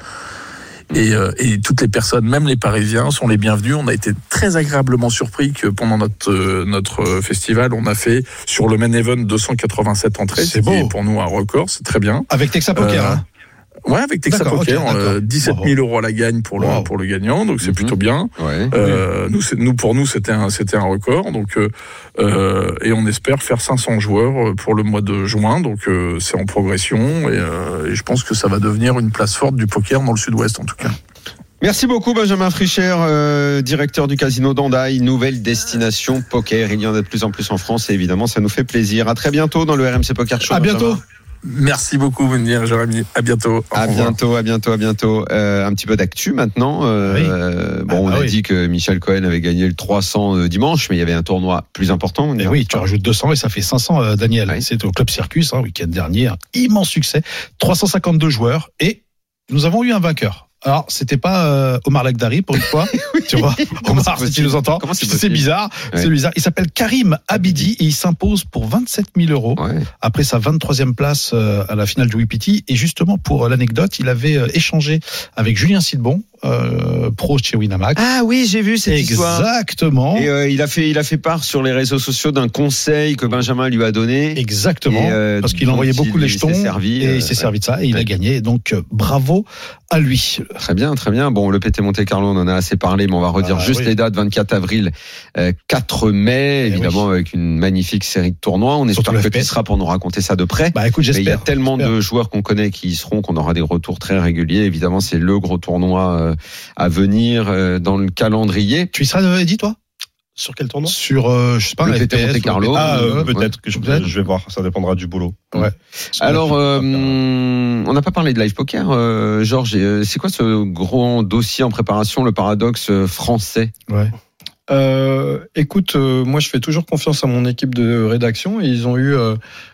Et, euh, et toutes les personnes, même les Parisiens, sont les bienvenus. On a été très agréablement surpris que pendant notre euh, notre festival, on a fait sur le main event deux cent quatre-vingt-sept entrées. C'est beau. Qui est pour nous un record, c'est très bien. Avec Texas Poker, euh, hein. Ouais, avec Texas d'accord, Poker, okay, euh, dix-sept mille euros à la gagne pour le wow. pour le gagnant, donc c'est mm-hmm. plutôt bien. Ouais, euh, oui. Nous, c'est, nous pour nous, c'était un c'était un record, donc euh, euh, et on espère faire cinq cents joueurs pour le mois de juin, donc euh, c'est en progression et, euh, et je pense que ça va devenir une place forte du poker dans le Sud-Ouest en tout cas. Merci beaucoup Benjamin Fricher, euh, directeur du casino d'Andaille, nouvelle destination poker. Il y en a de plus en plus en France et évidemment ça nous fait plaisir. À très bientôt dans le R M C Poker Show. À bientôt. Benjamin. Merci beaucoup, Mounir, Jérémy. À bientôt. À bientôt, à bientôt, à bientôt. Euh, un petit peu d'actu maintenant. Euh, oui. euh, bon, ah, on a oui. dit que Michel Cohen avait gagné le trois cents dimanche, mais il y avait un tournoi plus important. Et oui, tu rajoutes deux cents et ça fait cinq cents, euh, Daniel. Oui. C'est au Club Circus, hein, week-end dernier. Un immense succès. trois cent cinquante-deux joueurs et nous avons eu un vainqueur. Alors, c'était pas euh, Omar Lagdari pour une fois, tu vois. Omar, si tu nous entends, c'est, c'est bizarre, ouais. c'est bizarre. Il s'appelle Karim Abidi et il s'impose pour vingt-sept mille euros ouais. après sa vingt-troisième place euh, à la finale du Wipiti. Et justement, pour euh, l'anecdote, il avait euh, échangé avec Julien Sidbon, euh, pro chez Winamax. Ah oui, j'ai vu cette histoire. Exactement. Et euh, il a fait, il a fait part sur les réseaux sociaux d'un conseil que Benjamin lui a donné. Exactement. Et, euh, parce qu'il envoyait beaucoup les jetons servi, et il s'est euh, servi de ça et il ouais. a gagné. Donc euh, bravo à lui. Très bien, très bien. Bon, le P T Monte Carlo, on en a assez parlé, mais on va redire ah, juste oui. les dates. vingt-quatre avril, euh, quatre mai, et évidemment oui. avec une magnifique série de tournois. On espère que tu seras pour nous raconter ça de près. Bah écoute, j'espère. Mais il y a tellement j'espère. de joueurs qu'on connaît qui y seront, qu'on aura des retours très réguliers. Évidemment, c'est le gros tournoi euh, à venir euh, dans le calendrier. Tu y seras, Eddy, toi ? Sur quel tournoi ? Sur, euh, je sais pas, le P T Monte Carlo. Ah, euh, peut-être ouais. que je, peut-être. je vais voir. Ça dépendra du boulot. Ouais. Alors, euh, on n'a pas parlé de live poker, euh, Georges. C'est quoi ce gros dossier en préparation, le paradoxe français ? Ouais. Euh, écoute, euh, moi je fais toujours confiance à mon équipe de rédaction et ils ont eu euh,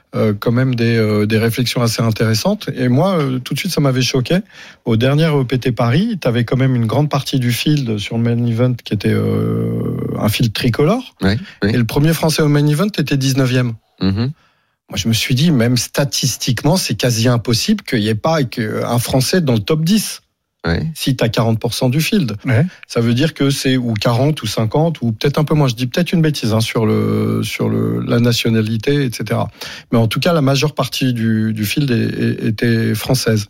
euh, quand même des, euh, des réflexions assez intéressantes. Et moi, euh, tout de suite, ça m'avait choqué. Au dernier E P T Paris, tu avais quand même une grande partie du field sur le main event qui était euh, un field tricolore. Oui, oui. Et le premier Français au main event était dix-neuvième. Mm-hmm. Moi, je me suis dit, même statistiquement, c'est quasi impossible qu'il n'y ait pas un Français dans le top dix. Ouais. Si tu as quarante pour cent du field. Ouais. Ça veut dire que c'est ou quarante ou cinquante ou peut-être un peu moins. Je dis peut-être une bêtise hein, sur, le, sur le, la nationalité, et cetera. Mais en tout cas, la majeure partie du, du field est, est, était française.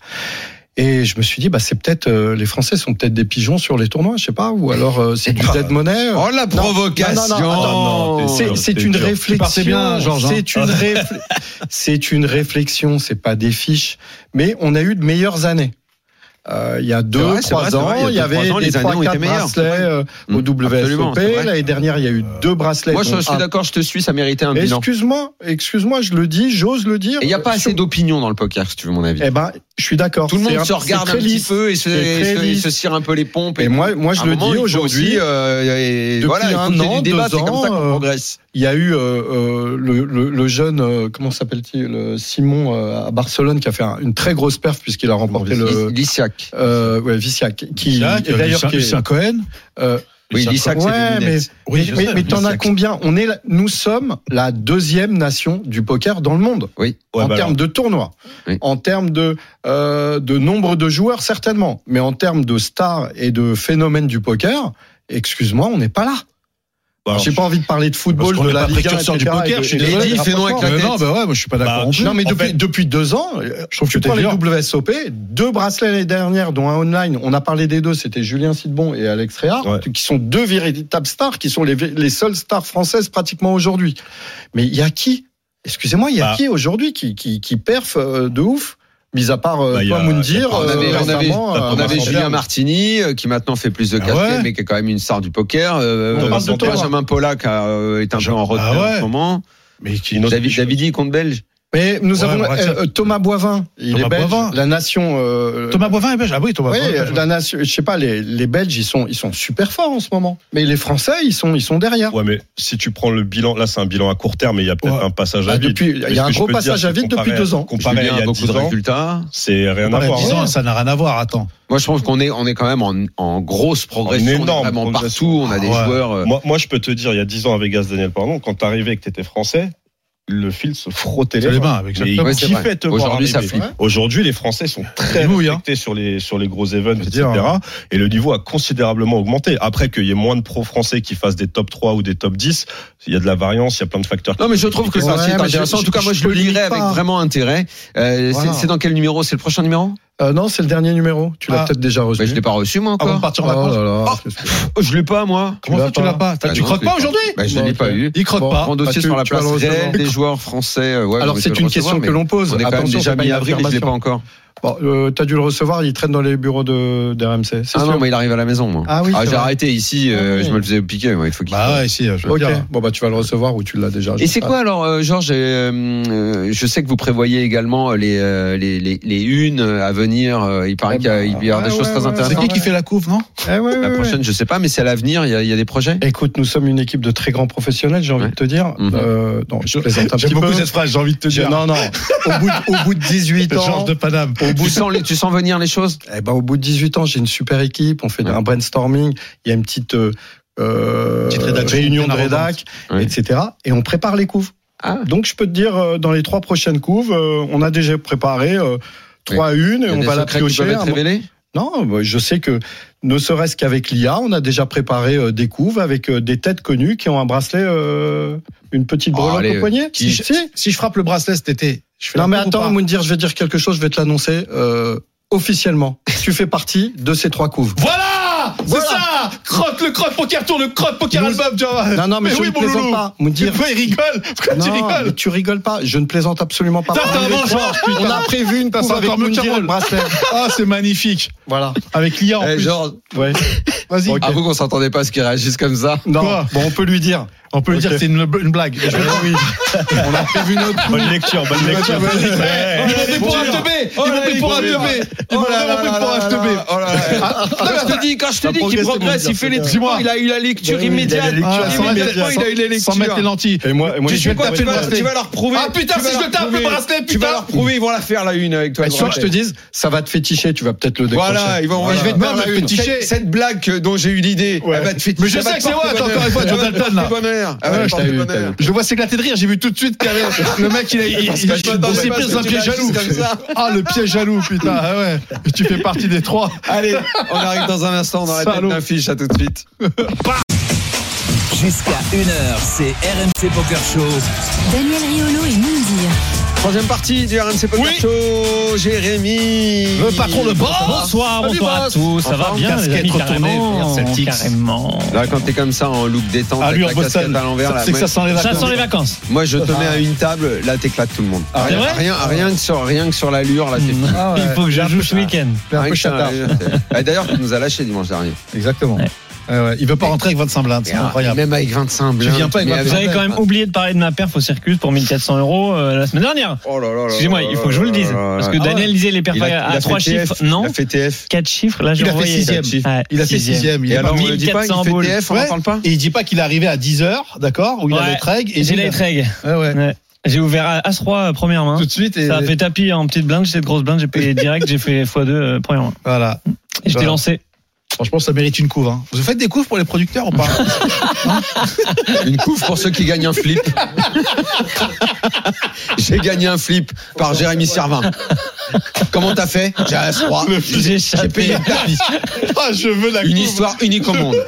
Et je me suis dit, bah, c'est peut-être euh, les Français sont peut-être des pigeons sur les tournois, je sais pas, ou alors euh, c'est du dead money. Oh la provocation. Non, non, non, non, c'est, c'est une réflexion. Bien, Georges, hein. C'est une réfl... c'est une réflexion, c'est pas des fiches. Mais on a eu de meilleures années. Euh, il y a deux, vrai, trois vrai, ans, vrai, il y a il y avait ans, des trois, quatre bracelets euh, mmh, au W S O P. L'année dernière, il y a eu deux bracelets. Moi, je suis un... d'accord, je te suis, ça méritait un bilan. Excuse-moi, excuse-moi, je le dis, j'ose le dire. Et il n'y a pas sur... assez d'opinion dans le poker, si tu veux mon avis. Eh ben, je suis d'accord. Tout le monde un... se regarde un petit lisse. peu et se, et, se, et se cire un peu les pompes. Et, et moi, moi, je le dis aujourd'hui. Euh, depuis voilà, un an, du débat, deux ans, c'est comme ça qu'on progresse. Il y a eu euh, euh, le, le, le jeune, euh, comment s'appelle-t-il, le Simon euh, à Barcelone, qui a fait un, une très grosse perf puisqu'il a remporté le Lisiac. Euh, ouais, Viciac, qui Viciac, et d'ailleurs qui est un Cohen. Euh, oui, Lisiac, ouais, c'est mais, oui, mais, sais, mais t'en as combien? On est, nous sommes la deuxième nation du poker dans le monde. Oui. Ouais, en bah termes alors. de tournois, oui. En termes de euh, de nombre de joueurs certainement, mais en termes de stars et de phénomènes du poker, excuse-moi, on n'est pas là. Bah, j'ai pas envie de parler de football, de la Ligue un, du poker. Je suis désolé. Fais-nous avec la tête. Non, bah ouais, moi je suis pas d'accord. Bah, non, mais depuis, fait, depuis deux ans, je trouve que tu prends les W S O P, deux bracelets l'année dernière, dont un online. On a parlé des deux, c'était Julien Sidbon et Alex Réard, ouais. qui sont deux véritables stars, qui sont les, les seules stars françaises pratiquement aujourd'hui. Mais il y a qui? Excusez-moi, il y a bah. qui aujourd'hui qui, qui, qui perf de ouf? Mis à part euh, bah, toi, Moundir, on avait, euh, on avait, euh, on avait Julien Martini euh, qui maintenant fait plus de café, ah ouais. mais qui est quand même une star du poker. Euh, Benjamin Pollack euh, est un peu en retrait ah ouais. en ce moment. Mais qui David Davidi contre Belge. Mais nous ouais, avons euh, Thomas Boivin, il Thomas est belge. Boivin. La nation. Euh, Thomas Boivin est belge. Ah oui, Thomas. Oui, Boivin, la nation. Je sais pas, les, les Belges, ils sont, ils sont super forts en ce moment. Mais les Français, ils sont, ils sont derrière. Ouais, mais si tu prends le bilan, là, c'est un bilan à court terme, mais il y a peut-être ouais. un passage à vide. Il y a un gros passage à vide depuis deux ans. Comparé à il y a beaucoup de résultats, c'est rien à voir. dix ans, ça n'a rien à voir. Attends. Moi, je pense qu'on est, on est quand même en, en grosse progression. On est vraiment partout. On a des joueurs. Moi, moi, je peux te dire, il y a dix ans à Vegas, Daniel, pardon, quand t'arrivais et que t'étais français, le fil se frottait les, les mains. Avec ouais, Aujourd'hui, ça flippe. Aujourd'hui, les Français sont très respectés hein. sur les sur les gros events, et cetera. Dire, hein. Et le niveau a considérablement augmenté. Après qu'il y ait moins de pros français qui fassent des top trois ou des top dix, il y a de la variance, il y a plein de facteurs. Non, mais je trouve que ouais, c'est intéressant. Je, en tout cas, moi, je, je le lirai avec vraiment intérêt. Euh, voilà. c'est, c'est dans quel numéro? C'est le prochain numéro? Euh, non, c'est le dernier numéro. Tu l'as ah. peut-être déjà reçu. Mais je l'ai pas reçu moi encore. Avant de partir en vacances. Oh là là, oh, je l'ai pas moi. Comment ça tu l'as pas? Bah tu croques pas aujourd'hui? Bah, je l'ai pas eu. Il croque pas. Prends dossier sur la place réelle des joueurs français. Alors c'est une question que l'on pose. On est quand même déjà mi-avril et je l'ai pas encore. Bon, euh, t'as dû le recevoir, il traîne dans les bureaux de d'R M C. Ah sûr. Non, mais il arrive à la maison, moi. Ah oui. Ah, j'ai vrai. arrêté ici, euh, oui. je me le faisais piquer, moi. Il faut qu'il. Bah ouais, ici. Je ok. Dire. Bon bah tu vas le recevoir ou tu l'as déjà. Et c'est quoi alors, euh, Georges euh, je sais que vous prévoyez également les euh, les les, les unes à venir. Euh, il paraît eh bah, qu'il va y avoir des ouais, choses ouais, très ouais, intéressantes. C'est qui qui fait la couve, non eh ouais, La ouais, prochaine, ouais. je sais pas, mais c'est à l'avenir. Il y a il y a des projets. Écoute, nous sommes une équipe de très grands professionnels, j'ai envie de te dire. Non, je plaisante un petit peu. J'aime beaucoup cette phrase, j'ai envie de te dire. Non, non. Au bout au bout de dix-huit ans. Georges de Paname. Au bout tu sens venir les choses? Eh ben, au bout de dix-huit ans, j'ai une super équipe. On fait ouais. un brainstorming. Il y a une petite, euh, petite réunion de rédac, ouais. et cetera. Et on prépare les couves. Ah. Donc, je peux te dire, euh, dans les trois prochaines couves, euh, on a déjà préparé euh, trois à une. Et on va la piocher. Non, bah, je sais que, ne serait-ce qu'avec l'I A, on a déjà préparé euh, des couves avec euh, des têtes connues qui ont un bracelet, euh, une petite breloque oh, au poignet. Si, si, si, si je frappe le bracelet cet été, je fais non mais attends, Moundir, je vais dire quelque chose, je vais te l'annoncer euh, officiellement. Tu fais partie de ces trois couves. Voilà, c'est voilà. ça. Croque le croque poker tour, le croque poker album. Non non mais, mais je oui, ne plaisante loulou. pas. Moundir, il rigole. Pourquoi non, tu rigoles mais tu rigoles pas. Je ne plaisante absolument pas. Ça, on, on a prévu une couve avec Moundir et le bracelet. Ah c'est magnifique. Voilà. Avec l'I A en eh, plus. Genre, ouais. Vas-y. Okay. Avoue qu'on s'entendait pas à ce qu'il réagisse comme ça. Non. Quoi bon, on peut lui dire. On peut okay. dire que c'est une, une blague. Je vais oui. On a prévu notre. Bonne lecture, bonne lecture. Il m'a pris pour un teubé. Il m'a pris pour un teubé. Il m'a pris pour un teubé. Je te dis, quand je te dis qu'il progresse, il fait les trucs. Il a eu la lecture immédiate. Il a eu les lectures. Sans mettre les lentilles. Et moi, je vais taper le bracelet. Tu vas leur prouver. Ah putain, si je tape le bracelet, putain. Tu vas leur prouver, ils vont la faire la une avec toi. Tu vois que je te dise, ça va te féticher. Tu vas peut-être le décrocher. Voilà, ils vont. Je vais te faire la une. Cette blague dont j'ai eu l'idée, elle va te féticher. Mais je sais que c'est moi. Encore une fois, John Dalton là. Je vois s'éclater de rire. J'ai vu tout de suite qu'il y avait le mec, il a, il, il, il, il s'est pris dans un piège jaloux. Ah, le piège jaloux, putain. Ah ouais. Tu fais partie des trois. Allez, on arrive dans un instant dans la tête d'affiche. À tout de suite. Jusqu'à une heure, c'est R M C Poker Show. Daniel Riolo et Moundir. Troisième partie du R M C Poker oui. Show. Jérémy. Le patron de boss. Bonsoir, bonsoir à tous. Ça va bien, les amis, carrément. Carrément. Là, quand t'es comme ça en look détente, avec la casquette à l'envers, c'est que ça sent les vacances. Ça sent les vacances. Moi, je te mets à une table, là, t'éclates tout le monde. Ah, rien, rien, rien, que sur, rien que sur l'allure, là, t'es fini. Ah ouais. Il faut que je joue ce week-end. Un peu chatard. D'ailleurs, tu nous as lâché dimanche dernier. Exactement. Ouais. Ouais, ouais. Il veut pas rentrer avec vingt-cinq blindes, c'est incroyable. Même avec vingt-cinq blindes. Tu viens pas avec Vous avez quand même oublié de parler de ma perf au circuit pour mille quatre cents euros euh, la semaine dernière. Oh là là. Excusez-moi, il faut que je vous le dise. Parce que Daniel disait les perfs à trois chiffres. Non. Il a fait T F. quatre chiffres. Là, j'ai envoyé. Il a fait sixième. Il a fait sixième. Et alors, on ne dit pas qu'il fait T F, on n'en parle pas. Et il dit pas qu'il est arrivé à dix heures, d'accord, où il a les trègues. J'ai les trègues. Ouais, ouais. J'ai ouvert As trois première main. Tout de suite. Ça a fait tapis en petite blinde, j'étais de grosse blinde, j'ai payé direct, j'ai fait fois deux première main. Voilà. Et je t'ai lancé. Franchement, ça mérite une couve. Hein. Vous faites des couves pour les producteurs ou pas? Hein? Une couve pour ceux qui gagnent un flip. J'ai gagné un flip par Jérémy Servin. Comment t'as fait? J'ai As trois. J'ai, j'ai payé le tapis. Ah, je veux la couve. Une histoire unique au monde.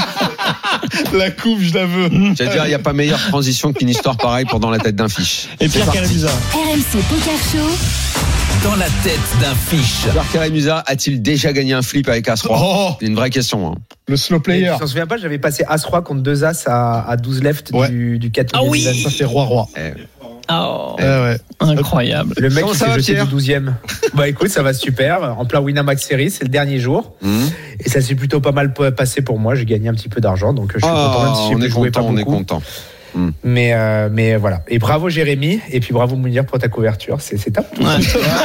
La couve, je la veux. J'allais dire, il n'y a pas meilleure transition qu'une histoire pareille pour dans la tête d'un fiche. Et Pierre Calamusa. R M C Poker Show. Dans la tête d'un fiche. Pierre Calamusa a-t-il déjà gagné un flip avec As trois? Oh, c'est une vraie question. Hein. Le slow player. Je m'en souviens pas, j'avais passé As trois contre deux As à, à douze left ouais. du, du quatre. Ah oui, ça c'est roi-roi. Eh. Oh, eh ouais. Incroyable. Le mec qui s'est jeté du douzième. Bah écoute, ça va super. En plein Winamax Series, c'est le dernier jour. Mmh. Et ça s'est plutôt pas mal passé pour moi. J'ai gagné un petit peu d'argent, donc je suis oh, content. Même si on est content, on est content. Mmh. Mais, euh, mais voilà. Et bravo Jérémy. Et puis bravo Mounir pour ta couverture. C'est, c'est top. Ouais.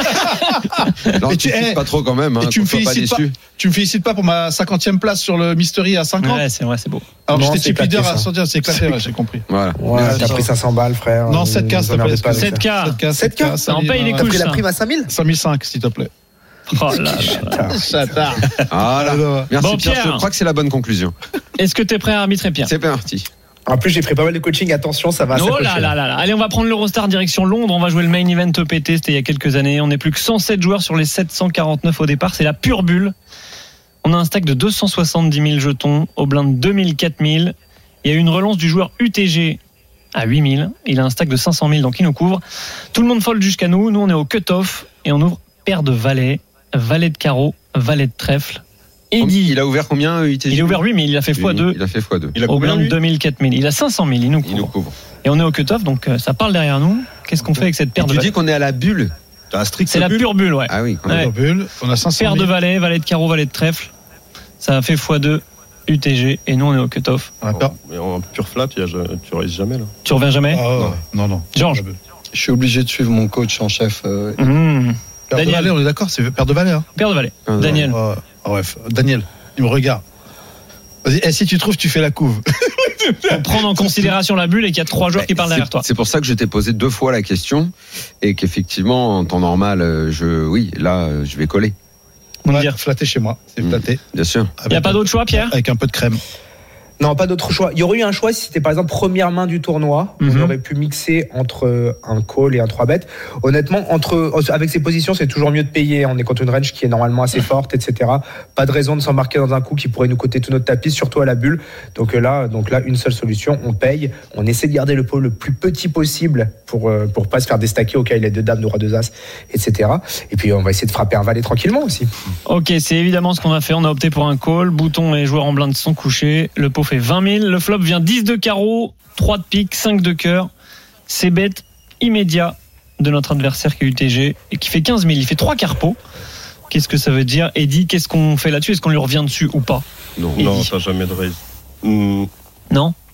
Non, tu hey, pas trop quand même. Hein, tu, me félicites pas, pas, tu me félicites pas pour ma cinquantième place sur le Mystery à cinquante? Ouais, c'est vrai, c'est beau. Alors non, j'étais chip leader à sortir, c'est éclaté, ouais, j'ai compris. Voilà. Ouais, t'as pris cinq cents balles, frère. Non, sept K, s'il te plaît. sept K. sept K. On paye les couches. T'as pris la prime à cinq mille? cinq mille cinq, s'il te plaît. Oh là là. Chatard. Ah là. Merci bon, Pierre. Pierre. Je crois que c'est la bonne conclusion. Est-ce que t'es prêt à arbitrer, Pierre? C'est parti. En plus, j'ai pris pas mal de coaching. Attention, ça va. Oh là là là là. Allez, on va prendre l'Eurostar direction Londres. On va jouer le main event E P T. C'était il y a quelques années. On n'est plus que cent sept joueurs sur les sept cent quarante-neuf au départ. C'est la pure bulle. On a un stack de deux cent soixante-dix mille jetons. Au blind deux mille, quatre mille. Il y a eu une relance du joueur U T G à huit mille. Il a un stack de cinq cent mille, donc il nous couvre. Tout le monde fold jusqu'à nous. Nous, on est au cut-off et on ouvre paire de valets, valet de carreau, valet de trèfle. Eddy. Il a ouvert combien U T G? Il a ouvert huit mille, il a fait fois deux. Il a fait fois deux. Il a au blind deux mille, quatre mille. Il a cinq cent mille, il nous couvre. Il nous couvre. Et on est au cut-off, donc ça parle derrière nous. Qu'est-ce qu'on fait avec cette paire et de tu valets? dis qu'on est à la bulle. T'as un strict C'est la pure bulle, ouais. Ah oui, on a ouais. bulle. On a cinq cent mille. Paire de valets, valet de carreau, valet de trèfle. Ça a fait fois deux U T G et nous on est au cut-off. Oh, mais en pure flat, tu réalises jamais là. Tu reviens jamais? Ah, non. non, non. Georges. Je suis obligé de suivre mon coach en chef. Euh... Mmh. Paire Daniel. de valets, on est d'accord, c'est paire de valets. Hein. Paire de valets. Ah, Daniel. Oh, oh, bref, Daniel, il me regarde. Vas-y, et si tu trouves, tu fais la couve. Pour prendre en considération la bulle et qu'il y a trois joueurs qui parlent derrière toi. C'est pour ça que je t'ai posé deux fois la question et qu'effectivement, en temps normal, je, oui, là, je vais coller. On va dire flatté chez moi, c'est flatté. Mmh, bien sûr. Il n'y a pas d'autre choix, Pierre? Avec un peu de crème. Non, pas d'autre choix. Il y aurait eu un choix si c'était par exemple première main du tournoi. Mm-hmm. On aurait pu mixer entre un call et un trois bet. Honnêtement, entre, avec ces positions, c'est toujours mieux de payer. On est contre une range qui est normalement assez forte, et cetera. Pas de raison de s'embarquer dans un coup qui pourrait nous coûter tout notre tapis, surtout à la bulle. Donc là, donc là, une seule solution, on paye. On essaie de garder le pot le plus petit possible pour pour pas se faire déstacker au cas où il y a deux dames, deux rois, deux as, et cetera. Et puis on va essayer de frapper un valet tranquillement aussi. Ok, c'est évidemment ce qu'on a fait. On a opté pour un call. Bouton et joueurs en blind sont couchés. Le pot fait vingt mille. Le flop vient dix de carreau, trois de pique, cinq de cœur. C'est bête immédiat de notre adversaire qui est U T G et qui fait quinze mille. Il fait trois carpos. Qu'est-ce que ça veut dire? Eddy, qu'est-ce qu'on fait là-dessus? Est-ce qu'on lui revient dessus ou pas? Non, Eddy. Non, t'as jamais de raise. Mmh. Non.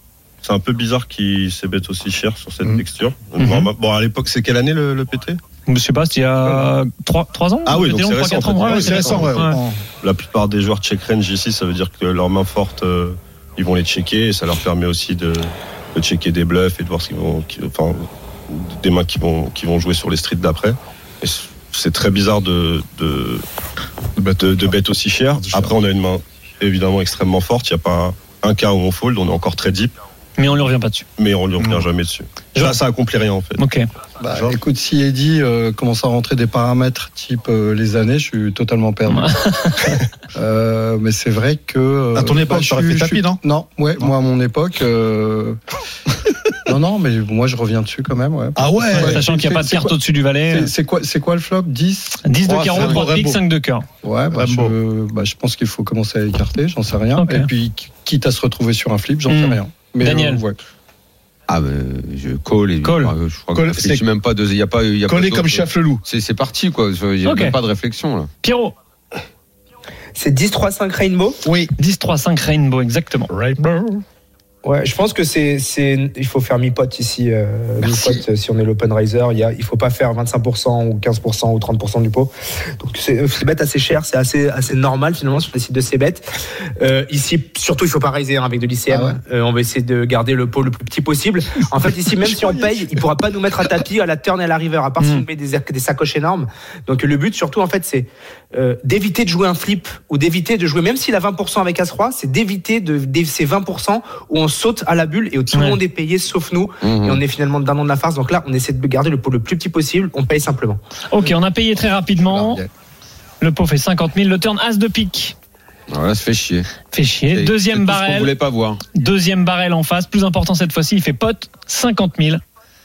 C'est un peu bizarre qu'il s'est bête aussi cher sur cette mmh. texture. Mmh. Bon, à l'époque, c'est quelle année le, le P T? Je sais pas, c'était il y a trois ans. Ah oui, donc c'est récent. quatre ans. Ouais, c'est récent, ouais. Ouais. La plupart des joueurs check range ici, ça veut dire que leurs mains fortes, euh, ils vont les checker et ça leur permet aussi de, de checker des bluffs et de voir ce qu'ils vont, qui, enfin, des mains qui vont, qui vont jouer sur les streets d'après. Et c'est très bizarre de, de, de, de bet aussi cher. Après, on a une main évidemment extrêmement forte. Il n'y a pas un, un cas où on fold, on est encore très deep. Mais on ne lui revient pas dessus. Mais on ne lui revient mmh. jamais dessus. Ça, ça accomplit rien en fait. Ok. Bah, écoute, si Eddy euh, commence à rentrer des paramètres type euh, les années, je suis totalement perdu. euh, mais c'est vrai que. Euh, à ton époque, bah, tu aurais fait tapis, non Non, ouais, non. Moi à mon époque. Euh... non, non, mais moi je reviens dessus quand même. Ouais. Ah ouais, ouais sachant qu'il n'y a pas de carte au-dessus du valet. C'est, c'est, quoi, c'est quoi le flop? dix dix de carreau, trois de pique, cinq de cœur. Ouais, bah, je, bah, je pense qu'il faut commencer à écarter, j'en sais rien. Okay. Et puis, quitte à se retrouver sur un flip, j'en mmh. sais rien. Mais Daniel. Euh, ouais. Ah, mais je call et call. Je crois que c'est même pas de, il y a pas, il y a coller pas comme chef le loup. C'est, c'est parti, quoi. Il y a okay. même pas de réflexion, là. Pierrot. C'est dix trois cinq Rainbow? Oui. dix trois cinq Rainbow, exactement. Rainbow. Ouais, je pense que c'est, c'est, il faut faire mi-pot ici. Euh, mi-pot, si on est l'open riser, il y a, il faut pas faire vingt-cinq pour cent ou quinze pour cent ou trente pour cent du pot. Donc c'est, c'est bête assez cher, c'est assez, assez normal finalement sur les sites de C bet. Euh, ici, surtout, il faut pas riser hein, avec de l'I C M. Ah ouais. euh, on va essayer de garder le pot le plus petit possible. En fait, ici, même si on paye, il pourra pas nous mettre à tapis à la turn et à la river, à part mm. si on met des, des sacoches énormes. Donc le but, surtout, en fait, c'est euh, d'éviter de jouer un flip ou d'éviter de jouer, même s'il a vingt pour cent avec As-Roi, c'est d'éviter de, de ces vingt pour cent où on saute à la bulle et où tout ouais. le monde est payé sauf nous mmh. et on est finalement dans de la farce. Donc là on essaie de garder le pot le plus petit possible, on paye simplement. Ok, on a payé très rapidement. Le pot fait cinquante mille, le turn As de pique. Voilà, ça fait chier. Fait chier. C'est, Deuxième c'est barrel. On voulait pas voir. Deuxième barrel en face, plus important cette fois-ci, il fait pot cinquante mille.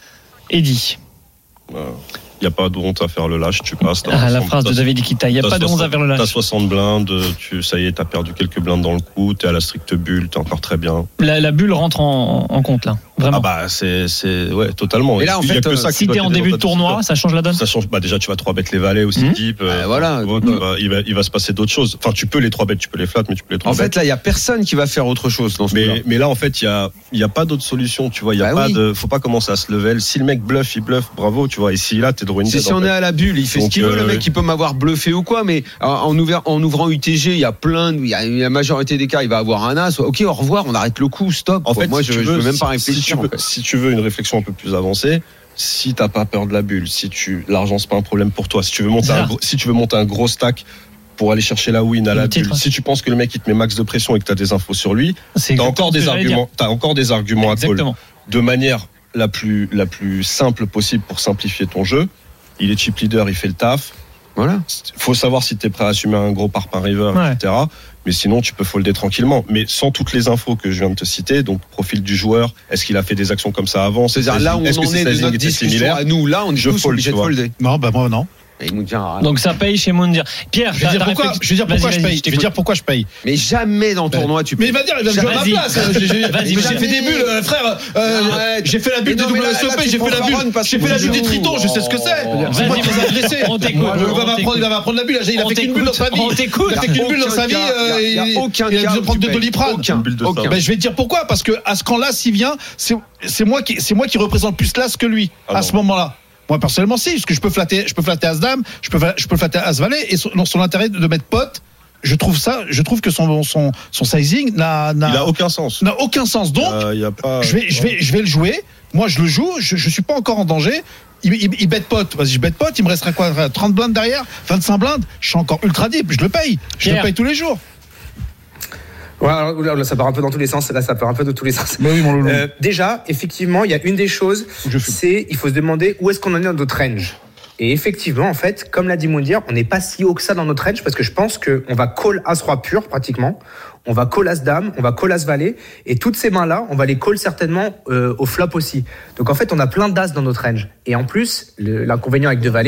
Eddy. Euh. Il n'y a pas de honte à faire le lâche, tu passes. Ah, la phrase de David Iquita, il n'y a pas de honte à faire le lâche. T'as soixante blindes, tu, ça y est, t'as perdu quelques blindes dans le coup, t'es à la stricte bulle, t'es encore très bien. La, la bulle rentre en, en compte, là. Vraiment. Ah bah, c'est, c'est, ouais, totalement. Et là, en fait, que ça si t'es en début de tournoi, ça change la donne? Ça change, bah, déjà, tu vas trois bêtes les valets aussi mmh. deep. Euh, voilà. Ouais, mmh. va, il va, il va se passer d'autres choses. Enfin, tu peux les trois bêtes, tu peux les flat, mais tu peux les trois En bêtes. fait, là, il y a personne qui va faire autre chose dans ce mais, cas. Mais là, en fait, il y a, il y a pas d'autre solution, tu vois. Il y a bah pas oui. de, faut pas commencer à se level. Si le mec bluffe, il bluffe, bravo, tu vois. Et si là, t'es drawing dead. Si on est à la bulle, il fait ce qu'il veut, le mec, il peut m'avoir bluffé ou quoi, mais en, ouvert, en ouvrant U T G, il y a plein, il y a la majorité des cas, il va avoir un as. Ok, au revoir, on arrête le coup, stop. En fait, moi, je, je veux même pas réfléchir. Si tu, veux, si tu veux une réflexion un peu plus avancée, si t'as pas peur de la bulle, si tu, l'argent c'est pas un problème pour toi, si tu veux monter, un, si tu veux monter un gros stack pour aller chercher la win à la bulle, si tu penses que le mec il te met max de pression et que t'as des infos sur lui, c'est t'as encore des arguments, t'as encore des arguments à call. De manière la plus, la plus simple possible pour simplifier ton jeu. Il est chip leader, il fait le taf. Voilà. Faut savoir si t'es prêt à assumer un gros par par river, ouais. et cetera. Mais sinon, tu peux folder tranquillement. Mais sans toutes les infos que je viens de te citer, donc profil du joueur, est-ce qu'il a fait des actions comme ça avant? C'est-à-dire là où on en est de notre discussion à nous, là, on est tous obligés de folder. Non, bah moi non. Donc ça paye chez Moundir. Pierre, je vais dire pourquoi, je vais dire pourquoi je paye. Je vais dire pourquoi je paye. Mais jamais dans le tournoi tu payes. Mais il va dire, il va me jouer à ma place. J'ai fait des bulles, frère. J'ai fait la bulle des W S O P, j'ai fait la bulle, j'ai fait la bulle des tritons, je sais ce que c'est. C'est moi qui vous agressé. On t'écoute. Il va m'apprendre la bulle. Il a fait qu'une bulle dans sa vie. On t'écoute. Il a fait qu'une bulle dans sa vie. Il y a aucun. Il a besoin de prendre de Doliprane. Je vais te dire pourquoi, parce que à ce camp-là, s'il vient, c'est moi qui, c'est moi qui représente plus l'as que lui à ce moment-là. Moi personnellement si, parce que je peux flatter, je peux flatter As-Dame, je peux, je peux flatter As-Valet, et son, son intérêt de mettre pote, je trouve ça, je trouve que son son son sizing n'a, n'a il a aucun sens, n'a aucun sens. Donc, euh, y a pas, je vais je vais je vais le jouer. Moi je le joue, je, je suis pas encore en danger. Il, il, il bet pote, vas-y je bet pote, il me resterait quoi, trente blindes derrière, vingt-cinq blindes, je suis encore ultra deep, je le paye, je Pierre. le paye tous les jours. Ouais, alors, là, ça part un peu dans tous les sens. Là, ça part un peu de tous les sens. Bah oui, mon loulou. Euh, déjà, effectivement, il y a une des choses, c'est il faut se demander où est-ce qu'on en est dans notre range. Et effectivement, en fait, comme l'a dit Moundir, on n'est pas si haut que ça dans notre range parce que je pense qu'on va call As-Roi pur pratiquement, on va call As-Dame, on va call As-Valet, et toutes ces mains-là, on va les call certainement euh, au flop aussi. Donc en fait, on a plein d'As dans notre range. Et en plus, le, l'inconvénient avec deux valets,